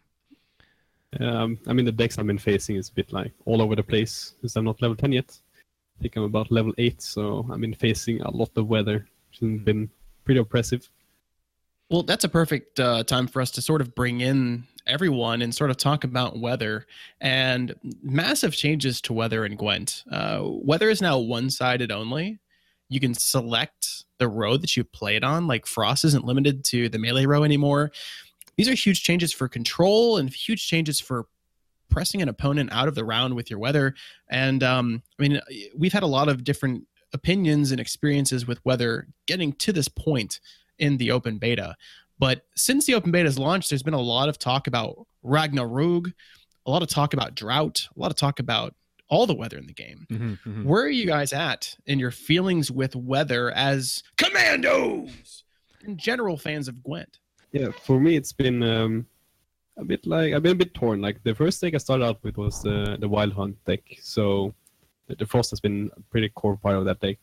I mean, the decks I've been facing is a bit like all over the place since I'm not level 10 yet. I think I'm about level 8, so I've been facing a lot of weather, which has been pretty oppressive. Well, that's a perfect time for us to sort of bring in everyone and sort of talk about weather and massive changes to weather in Gwent. Weather is now one-sided only. You can select the row that you played on. Like Frost isn't limited to the melee row anymore. These are huge changes for control and huge changes for pressing an opponent out of the round with your weather. And I mean, we've had a lot of different opinions and experiences with weather getting to this point in the open beta. But since the open beta has launched, there's been a lot of talk about Ragnarok, a lot of talk about drought, a lot of talk about all the weather in the game. Where are you guys at in your feelings with weather as commandos and general fans of Gwent? Yeah, for me it's been a bit like I've been a bit torn. Like the first deck I started out with was the Wild Hunt deck, so the Frost has been a pretty core part of that deck.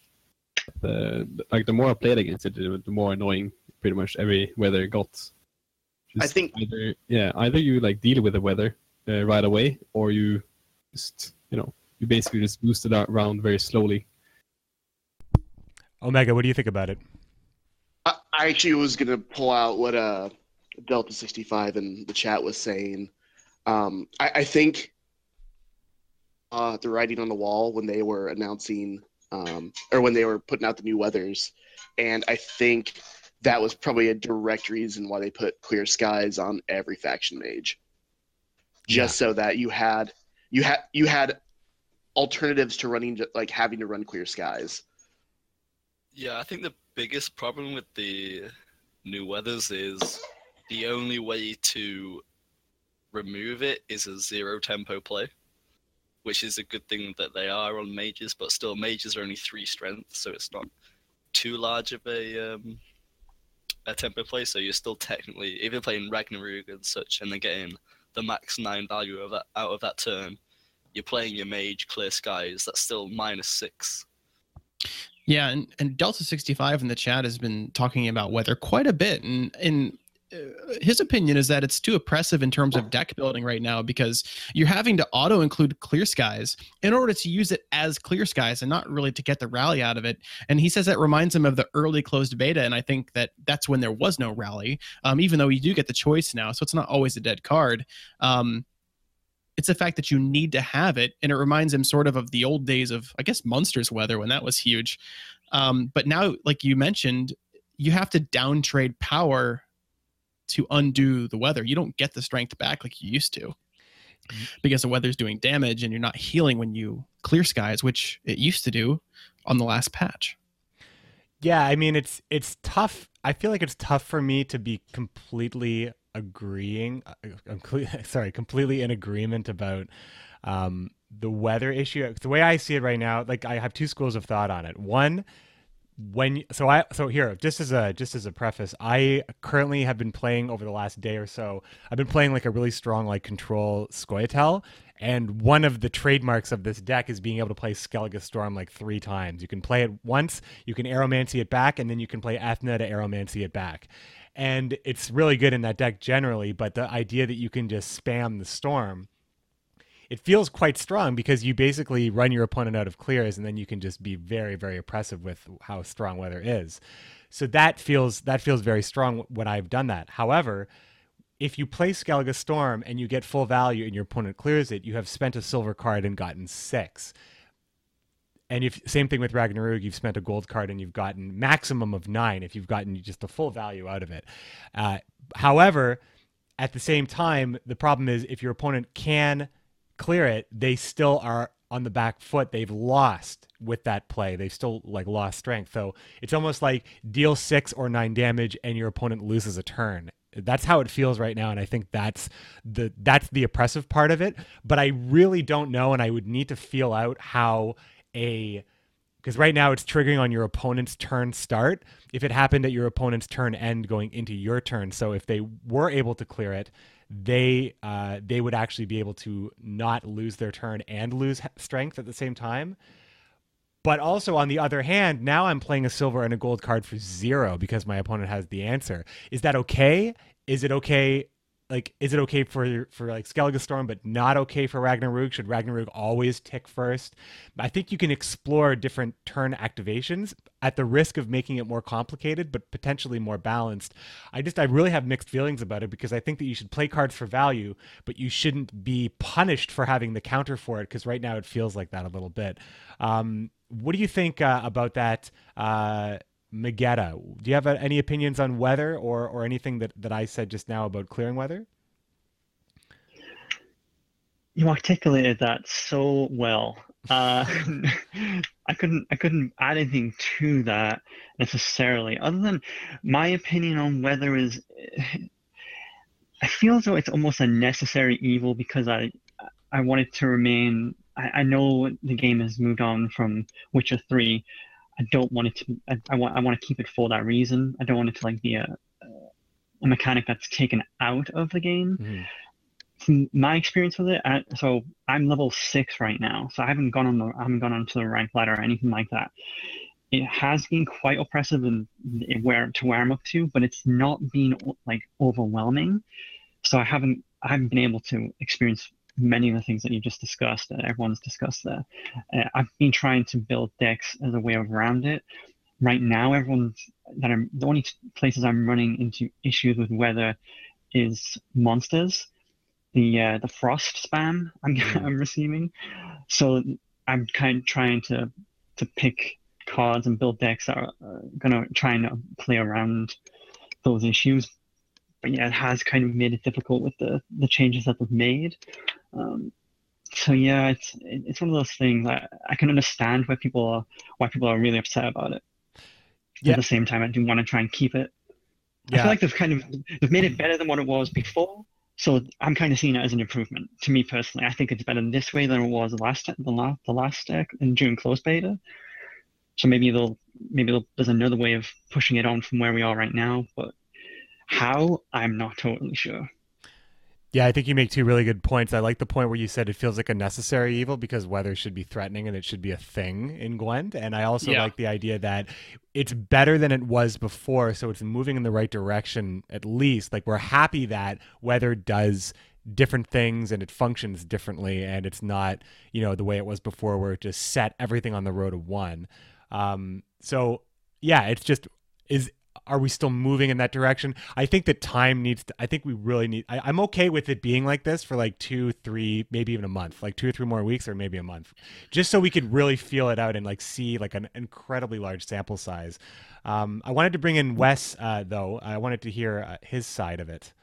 Like the more I played against it, the more annoying pretty much every weather got. I think either you like deal with the weather right away, or you just, you basically just boost it around very slowly. Omega, what do you think about it? I actually was gonna pull out what Delta 65 in the chat was saying. I think the writing on the wall when they were announcing or when they were putting out the new weathers, and I think that was probably a direct reason why they put Clear Skies on every faction mage, just so that you had alternatives to running, like having to run Clear Skies. Yeah, I think the biggest problem with the new weathers is the only way to remove it is a 0 tempo play, which is a good thing that they are on mages, but still mages are only 3 strength, so it's not too large of a tempo play, so you're still technically, even playing Ragnarok and such, and then getting the max 9 value of that out of that turn, you're playing your mage Clear Skies, that's still -6. Yeah, and Delta 65 in the chat has been talking about weather quite a bit, and his opinion is that it's too oppressive in terms of deck building right now because you're having to auto include Clear Skies in order to use it as Clear Skies and not really to get the rally out of it. And he says that reminds him of the early closed beta, and I think that that's when there was no rally, even though you do get the choice now, so it's not always a dead card. It's the fact that you need to have it, and it reminds him sort of the old days of, I guess, Munster's weather when that was huge. But now, like you mentioned, you have to down trade power to undo the weather. You don't get the strength back like you used to because the weather's doing damage and you're not healing when you Clear Skies, which it used to do on the last patch. Yeah, I mean, it's tough. I feel like it's tough for me to be completely completely in agreement about the weather issue. The way I see it right now, like I have 2 schools of thought on it. One, just as a preface, I currently have been playing over the last day or so. I've been playing like a really strong like control Scoia'tael, and one of the trademarks of this deck is being able to play Skellige Storm like 3 times. You can play it once, you can Aeromancy it back, and then you can play Ethna to Aeromancy it back. And it's really good in that deck generally, but the idea that you can just spam the storm, it feels quite strong because you basically run your opponent out of clears and then you can just be very, very oppressive with how strong weather is. So that feels very strong when I've done that. However, if you play Skellige Storm and you get full value and your opponent clears it, you have spent a silver card and gotten 6. And same thing with Ragnarok, you've spent a gold card and you've gotten maximum of 9 if you've gotten just the full value out of it. However, at the same time, the problem is if your opponent can clear it, they still are on the back foot. They've lost with that play. They've still like lost strength. So it's almost like deal 6 or 9 damage and your opponent loses a turn. That's how it feels right now, and I think that's the oppressive part of it. But I really don't know, and I would need to feel out how because right now it's triggering on your opponent's turn start if it happened at your opponent's turn end going into your turn. So if they were able to clear it, they would actually be able to not lose their turn and lose strength at the same time. But also on the other hand, now I'm playing a silver and a gold card for 0 because my opponent has the answer. Is that okay? Is it okay? Like, is it okay for like Skellige Storm, but not okay for Ragnarok? Should Ragnarok always tick first? I think you can explore different turn activations at the risk of making it more complicated, but potentially more balanced. I really have mixed feelings about it because I think that you should play cards for value, but you shouldn't be punished for having the counter for it, because right now it feels like that a little bit. What do you think about that, Megetta? Do you have any opinions on weather or anything that I said just now about clearing weather? You articulated that so well. I couldn't add anything to that necessarily, other than my opinion on weather is I feel as though it's almost a necessary evil because I want it to remain. I know the game has moved on from Witcher 3. I don't want it to. I want to keep it for that reason. I don't want it to like be a mechanic that's taken out of the game. Mm-hmm. From my experience with it, so I'm level 6 right now, so I haven't gone onto the rank ladder or anything like that. It has been quite oppressive in where I'm up to, but it's not been like overwhelming. So I haven't haven't been able to experience many of the things that you just discussed, that everyone's discussed there. I've been trying to build decks as a way around it. Right now, the only places I'm running into issues with weather is monsters, the frost spam I'm receiving. So I'm kind of trying to pick cards and build decks that are gonna try and play around those issues. But yeah, it has kind of made it difficult with the changes that they've made. So yeah, it's one of those things that I can understand why people are really upset about it. Yeah. At the same time, I do want to try and keep it. I Yeah. feel like they've made it better than what it was before. So I'm kind of seeing it as an improvement. To me personally, I think it's better this way than it was the last deck in June closed beta. So maybe there's another way of pushing it on from where we are right now, but how, I'm not totally sure. Yeah, I think you make two really good points. I like the point where you said it feels like a necessary evil because weather should be threatening and it should be a thing in Gwent. And I also like the idea that it's better than it was before, so it's moving in the right direction at least. Like, we're happy that weather does different things and it functions differently, and it's not, the way it was before where it just set everything on the road of one. So yeah, it's just, are we still moving in that direction? I think that time we really need, I'm okay with it being like this for like 2, 3, maybe even a month, like 2 or 3 more weeks, or maybe a month, just so we could really feel it out and like see like an incredibly large sample size. I wanted to bring in Wes, though. I wanted to hear his side of it.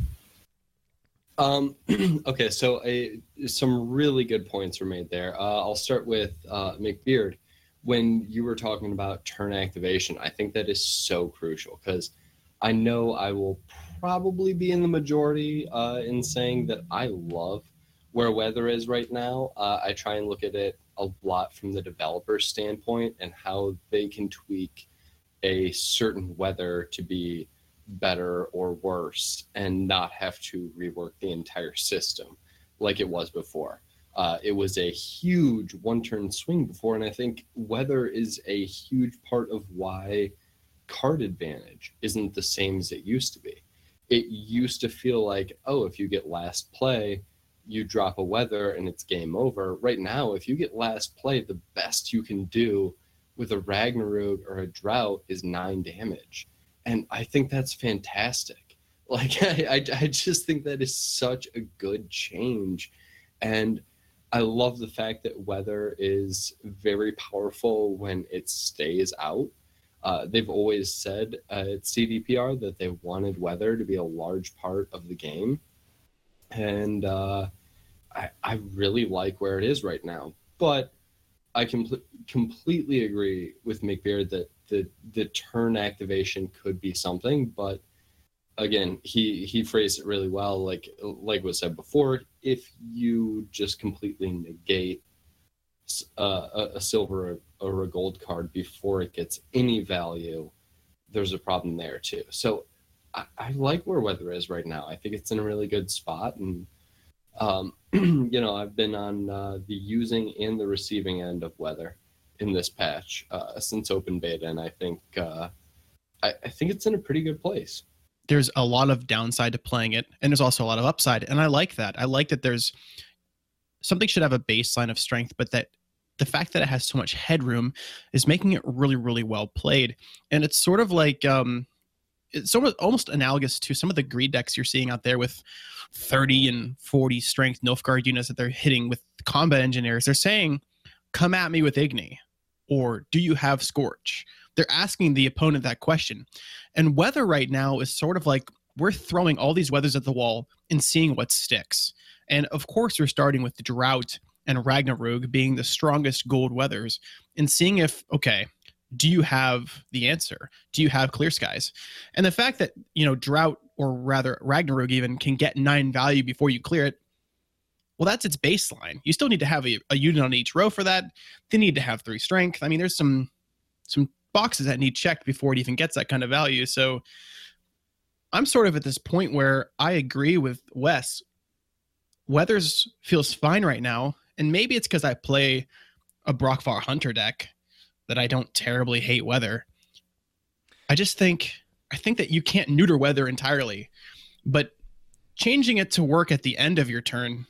Okay, so some really good points were made there. I'll start with McBeard. When you were talking about turn activation, I think that is so crucial, because I know I will probably be in the majority in saying that I love where weather is right now. I try and look at it a lot from the developer standpoint and how they can tweak a certain weather to be better or worse and not have to rework the entire system like it was before. It was a huge one-turn swing before, and I think weather is a huge part of why card advantage isn't the same as it used to be. It used to feel like, oh, if you get last play, you drop a weather and it's game over. Right now, if you get last play, the best you can do with a Ragnarok or a Drought is 9 damage. And I think that's fantastic. Like, I just think that is such a good change. And I love the fact that weather is very powerful when it stays out. They've always said at CDPR that they wanted weather to be a large part of the game. And I really like where it is right now. But I completely agree with McBeard that the turn activation could be something. But again, he phrased it really well. Like was said before, if you just completely negate a silver or a gold card before it gets any value, there's a problem there too. So I like where weather is right now. I think it's in a really good spot. And, I've been on the using and the receiving end of weather in this patch since open beta. And I think it's in a pretty good place. There's a lot of downside to playing it, and there's also a lot of upside. And I like that. I like that there's something should have a baseline of strength, but that the fact that it has so much headroom is making it really, really well played. And it's sort of like, it's almost analogous to some of the greed decks you're seeing out there with 30 and 40 strength Nilfgaard units that they're hitting with combat engineers. They're saying, come at me with Igni, or do you have Scorch? They're asking the opponent that question. And weather right now is sort of like we're throwing all these weathers at the wall and seeing what sticks. And of course, we're starting with the Drought and Ragnarok being the strongest gold weathers and seeing if, okay, do you have the answer? Do you have Clear Skies? And the fact that, Drought, or rather Ragnarok even, can get 9 value before you clear it, well, that's its baseline. You still need to have a unit on each row for that. They need to have 3 strength. I mean, there's some boxes that need checked before it even gets that kind of value. So I'm sort of at this point where I agree with Wes. Weathers feels fine right now, and maybe it's because I play a Brockvar Hunter deck that I don't terribly hate weather. I think that you can't neuter weather entirely, but changing it to work at the end of your turn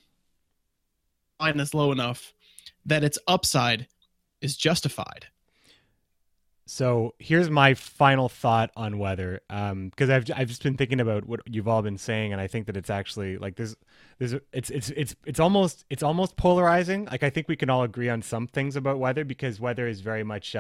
line is low enough that its upside is justified. So here's my final thought on weather, because I've just been thinking about what you've all been saying, and I think that it's actually like it's almost polarizing. Like I think we can all agree on some things about weather, because weather is very much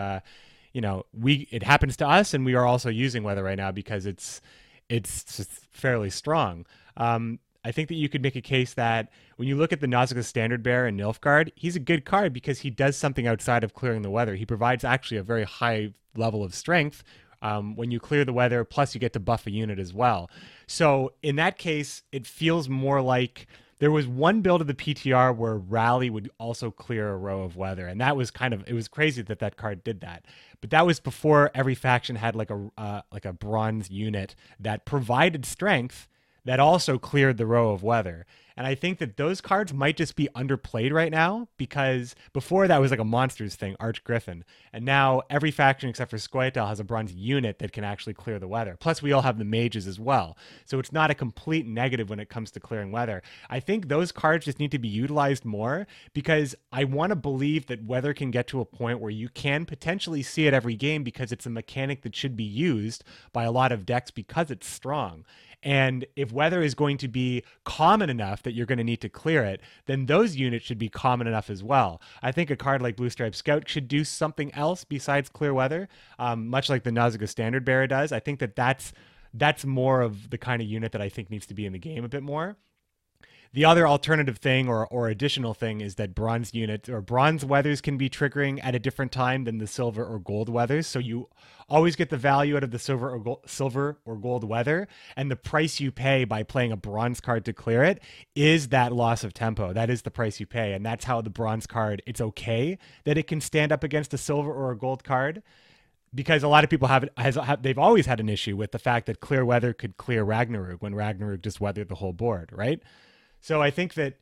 it happens to us, and we are also using weather right now because it's just fairly strong. I think that you could make a case that when you look at the Nausicaa Standard Bearer in Nilfgaard, he's a good card because he does something outside of clearing the weather. He provides actually a very high level of strength when you clear the weather, plus you get to buff a unit as well. So in that case, it feels more like there was one build of the PTR where Rally would also clear a row of weather, and that was it was crazy that card did that. But that was before every faction had like a bronze unit that provided strength that also cleared the row of weather. And I think that those cards might just be underplayed right now, because before that was like a monsters thing, Arch Griffin. And now every faction except for Scoia'tael has a bronze unit that can actually clear the weather. Plus we all have the mages as well. So it's not a complete negative when it comes to clearing weather. I think those cards just need to be utilized more, because I want to believe that weather can get to a point where you can potentially see it every game, because it's a mechanic that should be used by a lot of decks because it's strong. And if weather is going to be common enough that you're going to need to clear it, then those units should be common enough as well. I think a card like Blue Stripe Scout should do something else besides clear weather, much like the Nausicaa Standard Bearer does. I think that that's more of the kind of unit that I think needs to be in the game a bit more. The other alternative thing or additional thing is that bronze units or bronze weathers can be triggering at a different time than the silver or gold weathers. So you always get the value out of the silver or gold weather, and the price you pay by playing a bronze card to clear it is that loss of tempo. That is the price you pay, and that's how the bronze card, it's okay that it can stand up against a silver or a gold card. Because a lot of people they've always had an issue with the fact that clear weather could clear Ragnarok when Ragnarok just weathered the whole board, right? So I think that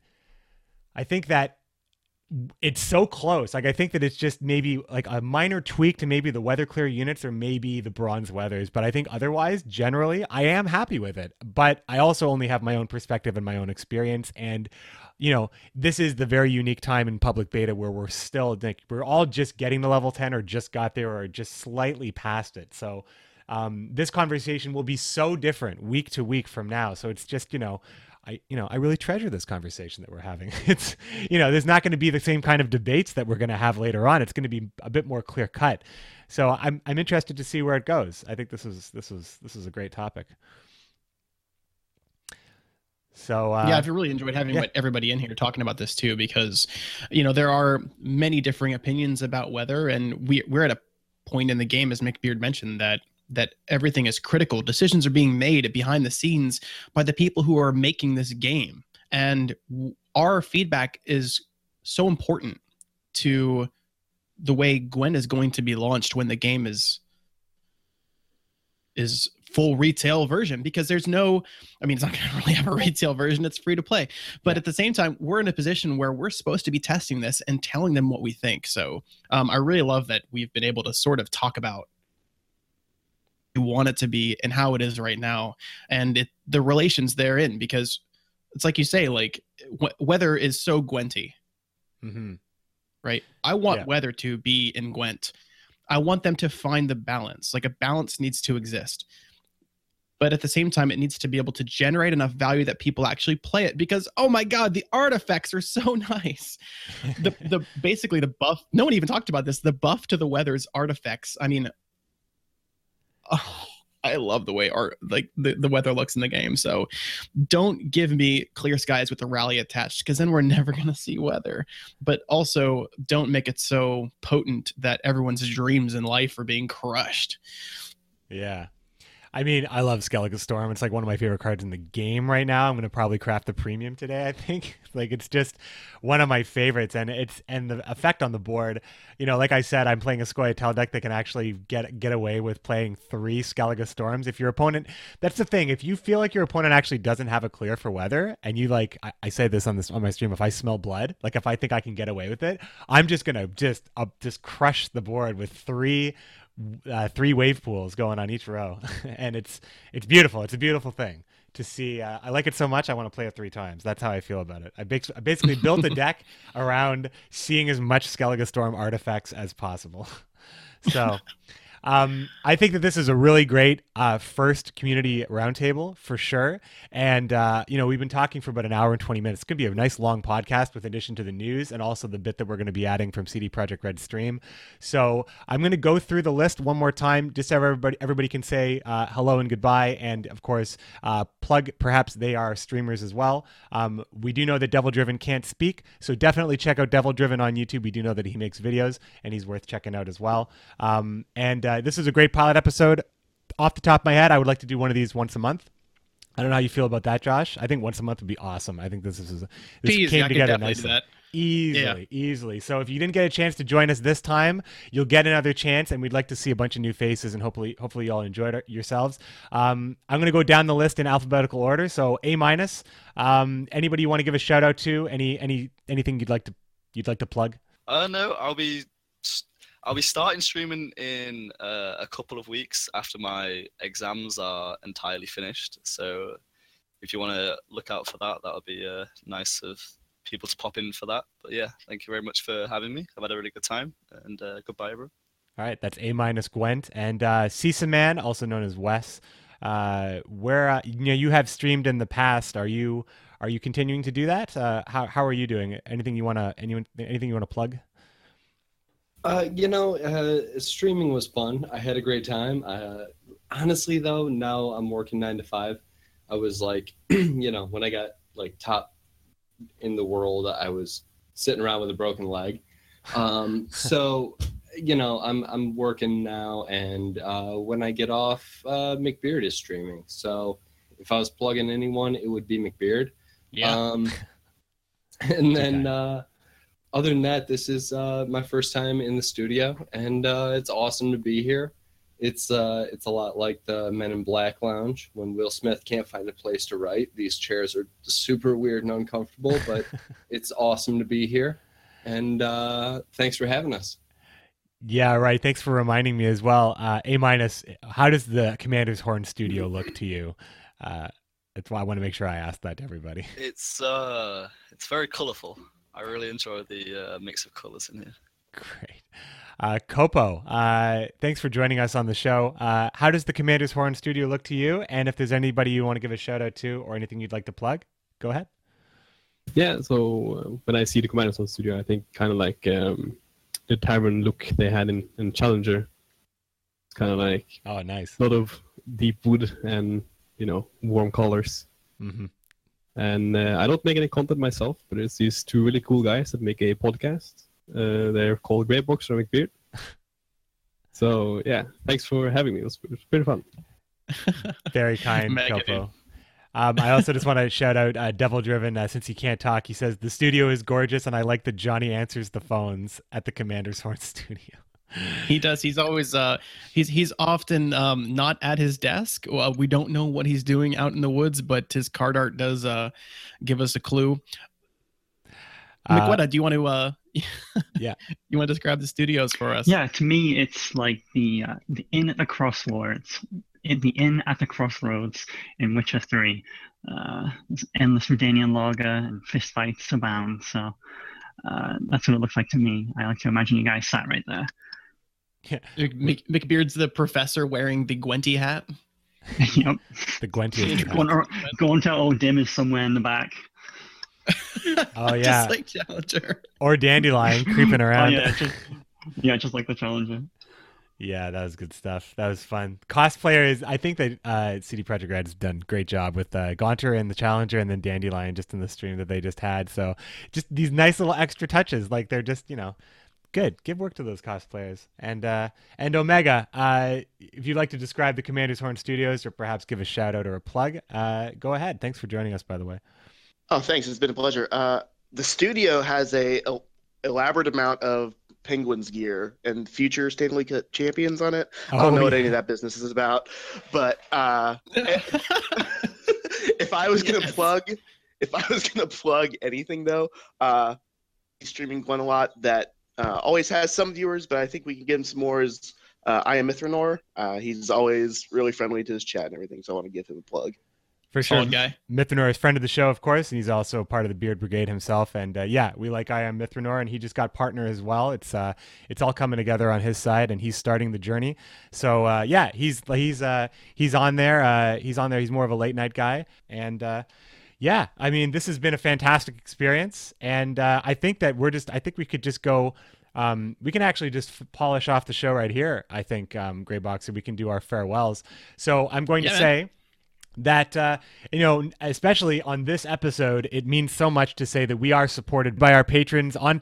it's so close. Like I think that it's just maybe like a minor tweak to maybe the weather clear units or maybe the bronze weathers. But I think otherwise, generally, I am happy with it. But I also only have my own perspective and my own experience. And, this is the very unique time in public beta where we're all just getting to level 10 or just got there or just slightly past it. So this conversation will be so different week to week from now. So it's just, I really treasure this conversation that we're having. It's, there's not going to be the same kind of debates that we're going to have later on. It's going to be a bit more clear cut. So I'm interested to see where it goes. I think this is a great topic. So I've really enjoyed having everybody in here talking about this too, because there are many differing opinions about weather, and we're at a point in the game, as McBeard mentioned, that everything is critical. Decisions are being made behind the scenes by the people who are making this game. And our feedback is so important to the way Gwent is going to be launched when the game is full retail version, because it's not going to really have a retail version. It's free to play. But at the same time, we're in a position where we're supposed to be testing this and telling them what we think. So I really love that we've been able to sort of talk about we want it to be and how it is right now, and the relations therein, because it's like you say, like weather is so Gwenty, right? I want weather to be in Gwent. I want them to find the balance. Like a balance needs to exist, but at the same time, it needs to be able to generate enough value that people actually play it. Because oh my god, the artifacts are so nice. the basically the buff. No one even talked about this. The buff to the weather's artifacts. I mean. Oh, I love the way the weather looks in the game. So don't give me clear skies with the rally attached, because then we're never going to see weather. But also don't make it so potent that everyone's dreams in life are being crushed. Yeah. I mean, I love Skellige Storm. It's like one of my favorite cards in the game right now. I'm going to probably craft the premium today, I think. Like it's just one of my favorites, and the effect on the board, like I said, I'm playing a Scoia'tael deck that can actually get away with playing 3 Skellige Storms. If your opponent, that's the thing, if you feel like your opponent actually doesn't have a clear for weather, and you I say this on my stream, if I smell blood, like if I think I can get away with it, I'm just going to just crush the board with 3 3 wave pools going on each row, and it's beautiful. It's a beautiful thing to see. I like it so much I want to play it 3 times. That's how I feel about it. I basically built a deck around seeing as much Skellige Storm artifacts as possible. So I think that this is a really great first community roundtable for sure. And, we've been talking for about an hour and 20 minutes. It's going to be a nice long podcast with addition to the news and also the bit that we're going to be adding from CD Projekt Red stream. So I'm going to go through the list one more time just so everybody can say hello and goodbye. And of course, plug perhaps they are streamers as well. We do know that Devil Driven can't speak, so definitely check out Devil Driven on YouTube. We do know that he makes videos and he's worth checking out as well. This is a great pilot episode. Off the top of my head, I would like to do one of these once a month. I don't know how you feel about that, Josh. I think once a month would be awesome. I think this came together nicely. Easily. So if you didn't get a chance to join us this time, you'll get another chance, and we'd like to see a bunch of new faces, and hopefully you all enjoyed it yourselves. I'm going to go down the list in alphabetical order. So A-. Anybody you want to give a shout out to? Anything you'd like to plug? No, I'll be starting streaming in a couple of weeks after my exams are entirely finished. So if you want to look out for that, that'll be nice of people to pop in for that. But yeah, thank you very much for having me. I've had a really good time, and goodbye, everyone. All right, that's A- Gwent and Cisa Man, also known as Wes. Where you have streamed in the past. Are you continuing to do that? How are you doing? Anything you want to plug? Streaming was fun. I had a great time. Honestly, though, now I'm working 9 to 5. I was like, when I got like top in the world, I was sitting around with a broken leg. So, I'm working now, and when I get off, McBeard is streaming. So if I was plugging anyone, it would be McBeard. Yeah. And then. Other than that, this is my first time in the studio, and it's awesome to be here. It's a lot like the Men in Black Lounge when Will Smith can't find a place to write. These chairs are super weird and uncomfortable, but it's awesome to be here. And thanks for having us. Yeah, right. Thanks for reminding me as well. A-, how does the Commander's Horn studio look to you? That's why I want to make sure I ask that to everybody. It's very colorful. I really enjoy the mix of colors in here. Great. Kopo, thanks for joining us on the show. How does the Commander's Horn studio look to you? And if there's anybody you want to give a shout out to or anything you'd like to plug, go ahead. Yeah, so when I see the Commander's Horn studio, I think kind of like the tavern look they had in Challenger. It's kind of like nice. A lot of deep wood and, warm colors. Mm-hmm. And I don't make any content myself, but it's these 2 really cool guys that make a podcast. They're called Greybox and McBeard. So, yeah, thanks for having me. It was pretty fun. Very kind, Kopo. I also just want to shout out Devil Driven. Since he can't talk, he says, the studio is gorgeous, and I like that Johnny answers the phones at the Commander's Horn studio. He does. He's always he's often not at his desk. We don't know what he's doing out in the woods, but his card art does give us a clue. McWetta, do you want to yeah, you want to describe the studios for us? Yeah, to me it's like the inn at the crossroads. The inn at the crossroads in Witcher 3. There's endless Redanian lager and fistfights abound. So that's what it looks like to me. I like to imagine you guys sat right there. Yeah. McBeard's the professor wearing the Gwenty hat. Yep. The Gwenty. Going to old Dim is somewhere in the back. Oh yeah. Just like Challenger. Or Dandelion creeping around. Just like the Challenger. Yeah, that was good stuff. That was fun. Cosplayers, I think that CD Projekt Red has done a great job with Gaunter and the Challenger, and then Dandelion just in the stream that they just had. So just these nice little extra touches, like they're just good. Give work to those cosplayers. And Omega, if you'd like to describe the Commander's Horn Studios or perhaps give a shout out or a plug, go ahead. Thanks for joining us, by the way. Oh, thanks. It's been a pleasure. The studio has a elaborate amount of Penguins gear and future Stanley Cup champions on it. I don't know what any of that business is about, but if I was gonna plug anything though, streaming Gwen a lot that always has some viewers, but I think we can get him some more is I am Mithranor. He's always really friendly to his chat and everything, so I want to give him a plug. For sure. Solid guy. Mithranor is friend of the show, of course, and he's also part of the Beard Brigade himself. And yeah, we like I am Mithranor, and he just got partner as well. It's all coming together on his side, and he's starting the journey. So yeah, he's on there. He's on there. He's more of a late night guy, and yeah, I mean, this has been a fantastic experience, and I think that I think we could just go. We can actually just polish off the show right here. I think, Gray Boxer, we can do our farewells. So I'm going to say that, especially on this episode, it means so much to say that we are supported by our patrons on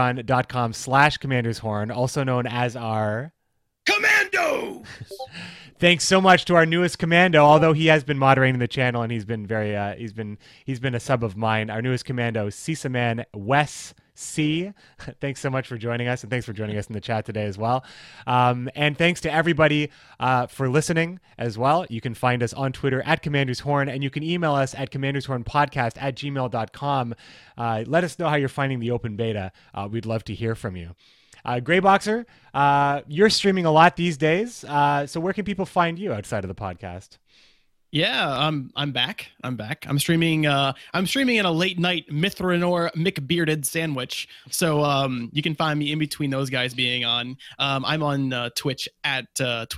patreon.com/commandershorn, also known as our Commando. Thanks so much to our newest commando, although he has been moderating the channel and he's been very, he's been a sub of mine. Our newest commando, Cisaman Wes C. Thanks so much for joining us, and thanks for joining us in the chat today as well. And thanks to everybody for listening as well. You can find us on Twitter at Commander's Horn, and you can email us at commandershornpodcast@gmail.com. Let us know how you're finding the open beta. We'd love to hear from you. Gray Boxer, you're streaming a lot these days. So where can people find you outside of the podcast? Yeah, I'm back. I'm streaming in a late night Mithranor McBearded sandwich. So you can find me in between those guys being on. I'm on Twitch at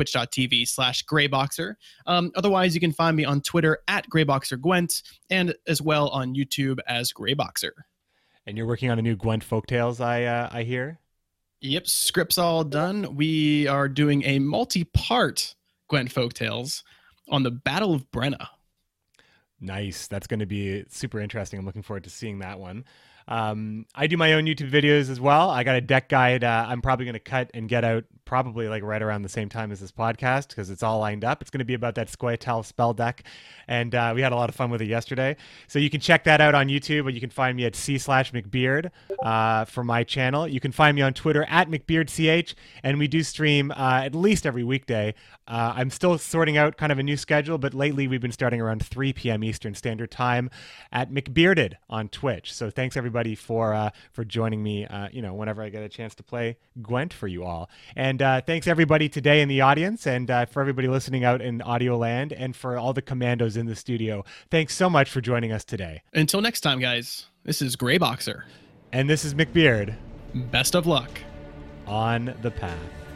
twitch.tv/Grayboxer. Otherwise, you can find me on Twitter at GrayboxerGwent, and as well on YouTube as Grayboxer. And you're working on a new Gwent Folktales, I hear? Yep, script's all done. We are doing a multi-part Gwent Folktales on the Battle of Brenna. Nice. That's going to be super interesting. I'm looking forward to seeing that one. I do my own YouTube videos as well. I got a deck guide I'm probably going to cut and get out probably like right around the same time as this podcast because it's all lined up. It's going to be about that Squirtle spell deck, and we had a lot of fun with it yesterday. So you can check that out on YouTube, or you can find me at c/McBeard for my channel. You can find me on Twitter at McBeardCH, and we do stream at least every weekday. I'm still sorting out kind of a new schedule, but lately we've been starting around 3 p.m. Eastern Standard Time at McBearded on Twitch. So thanks everybody for joining me, whenever I get a chance to play Gwent for you all. And thanks everybody today in the audience, and for everybody listening out in audio land, and for all the commandos in the studio. Thanks so much for joining us today. Until next time, guys, this is Grayboxer. And this is McBeard. Best of luck on the path.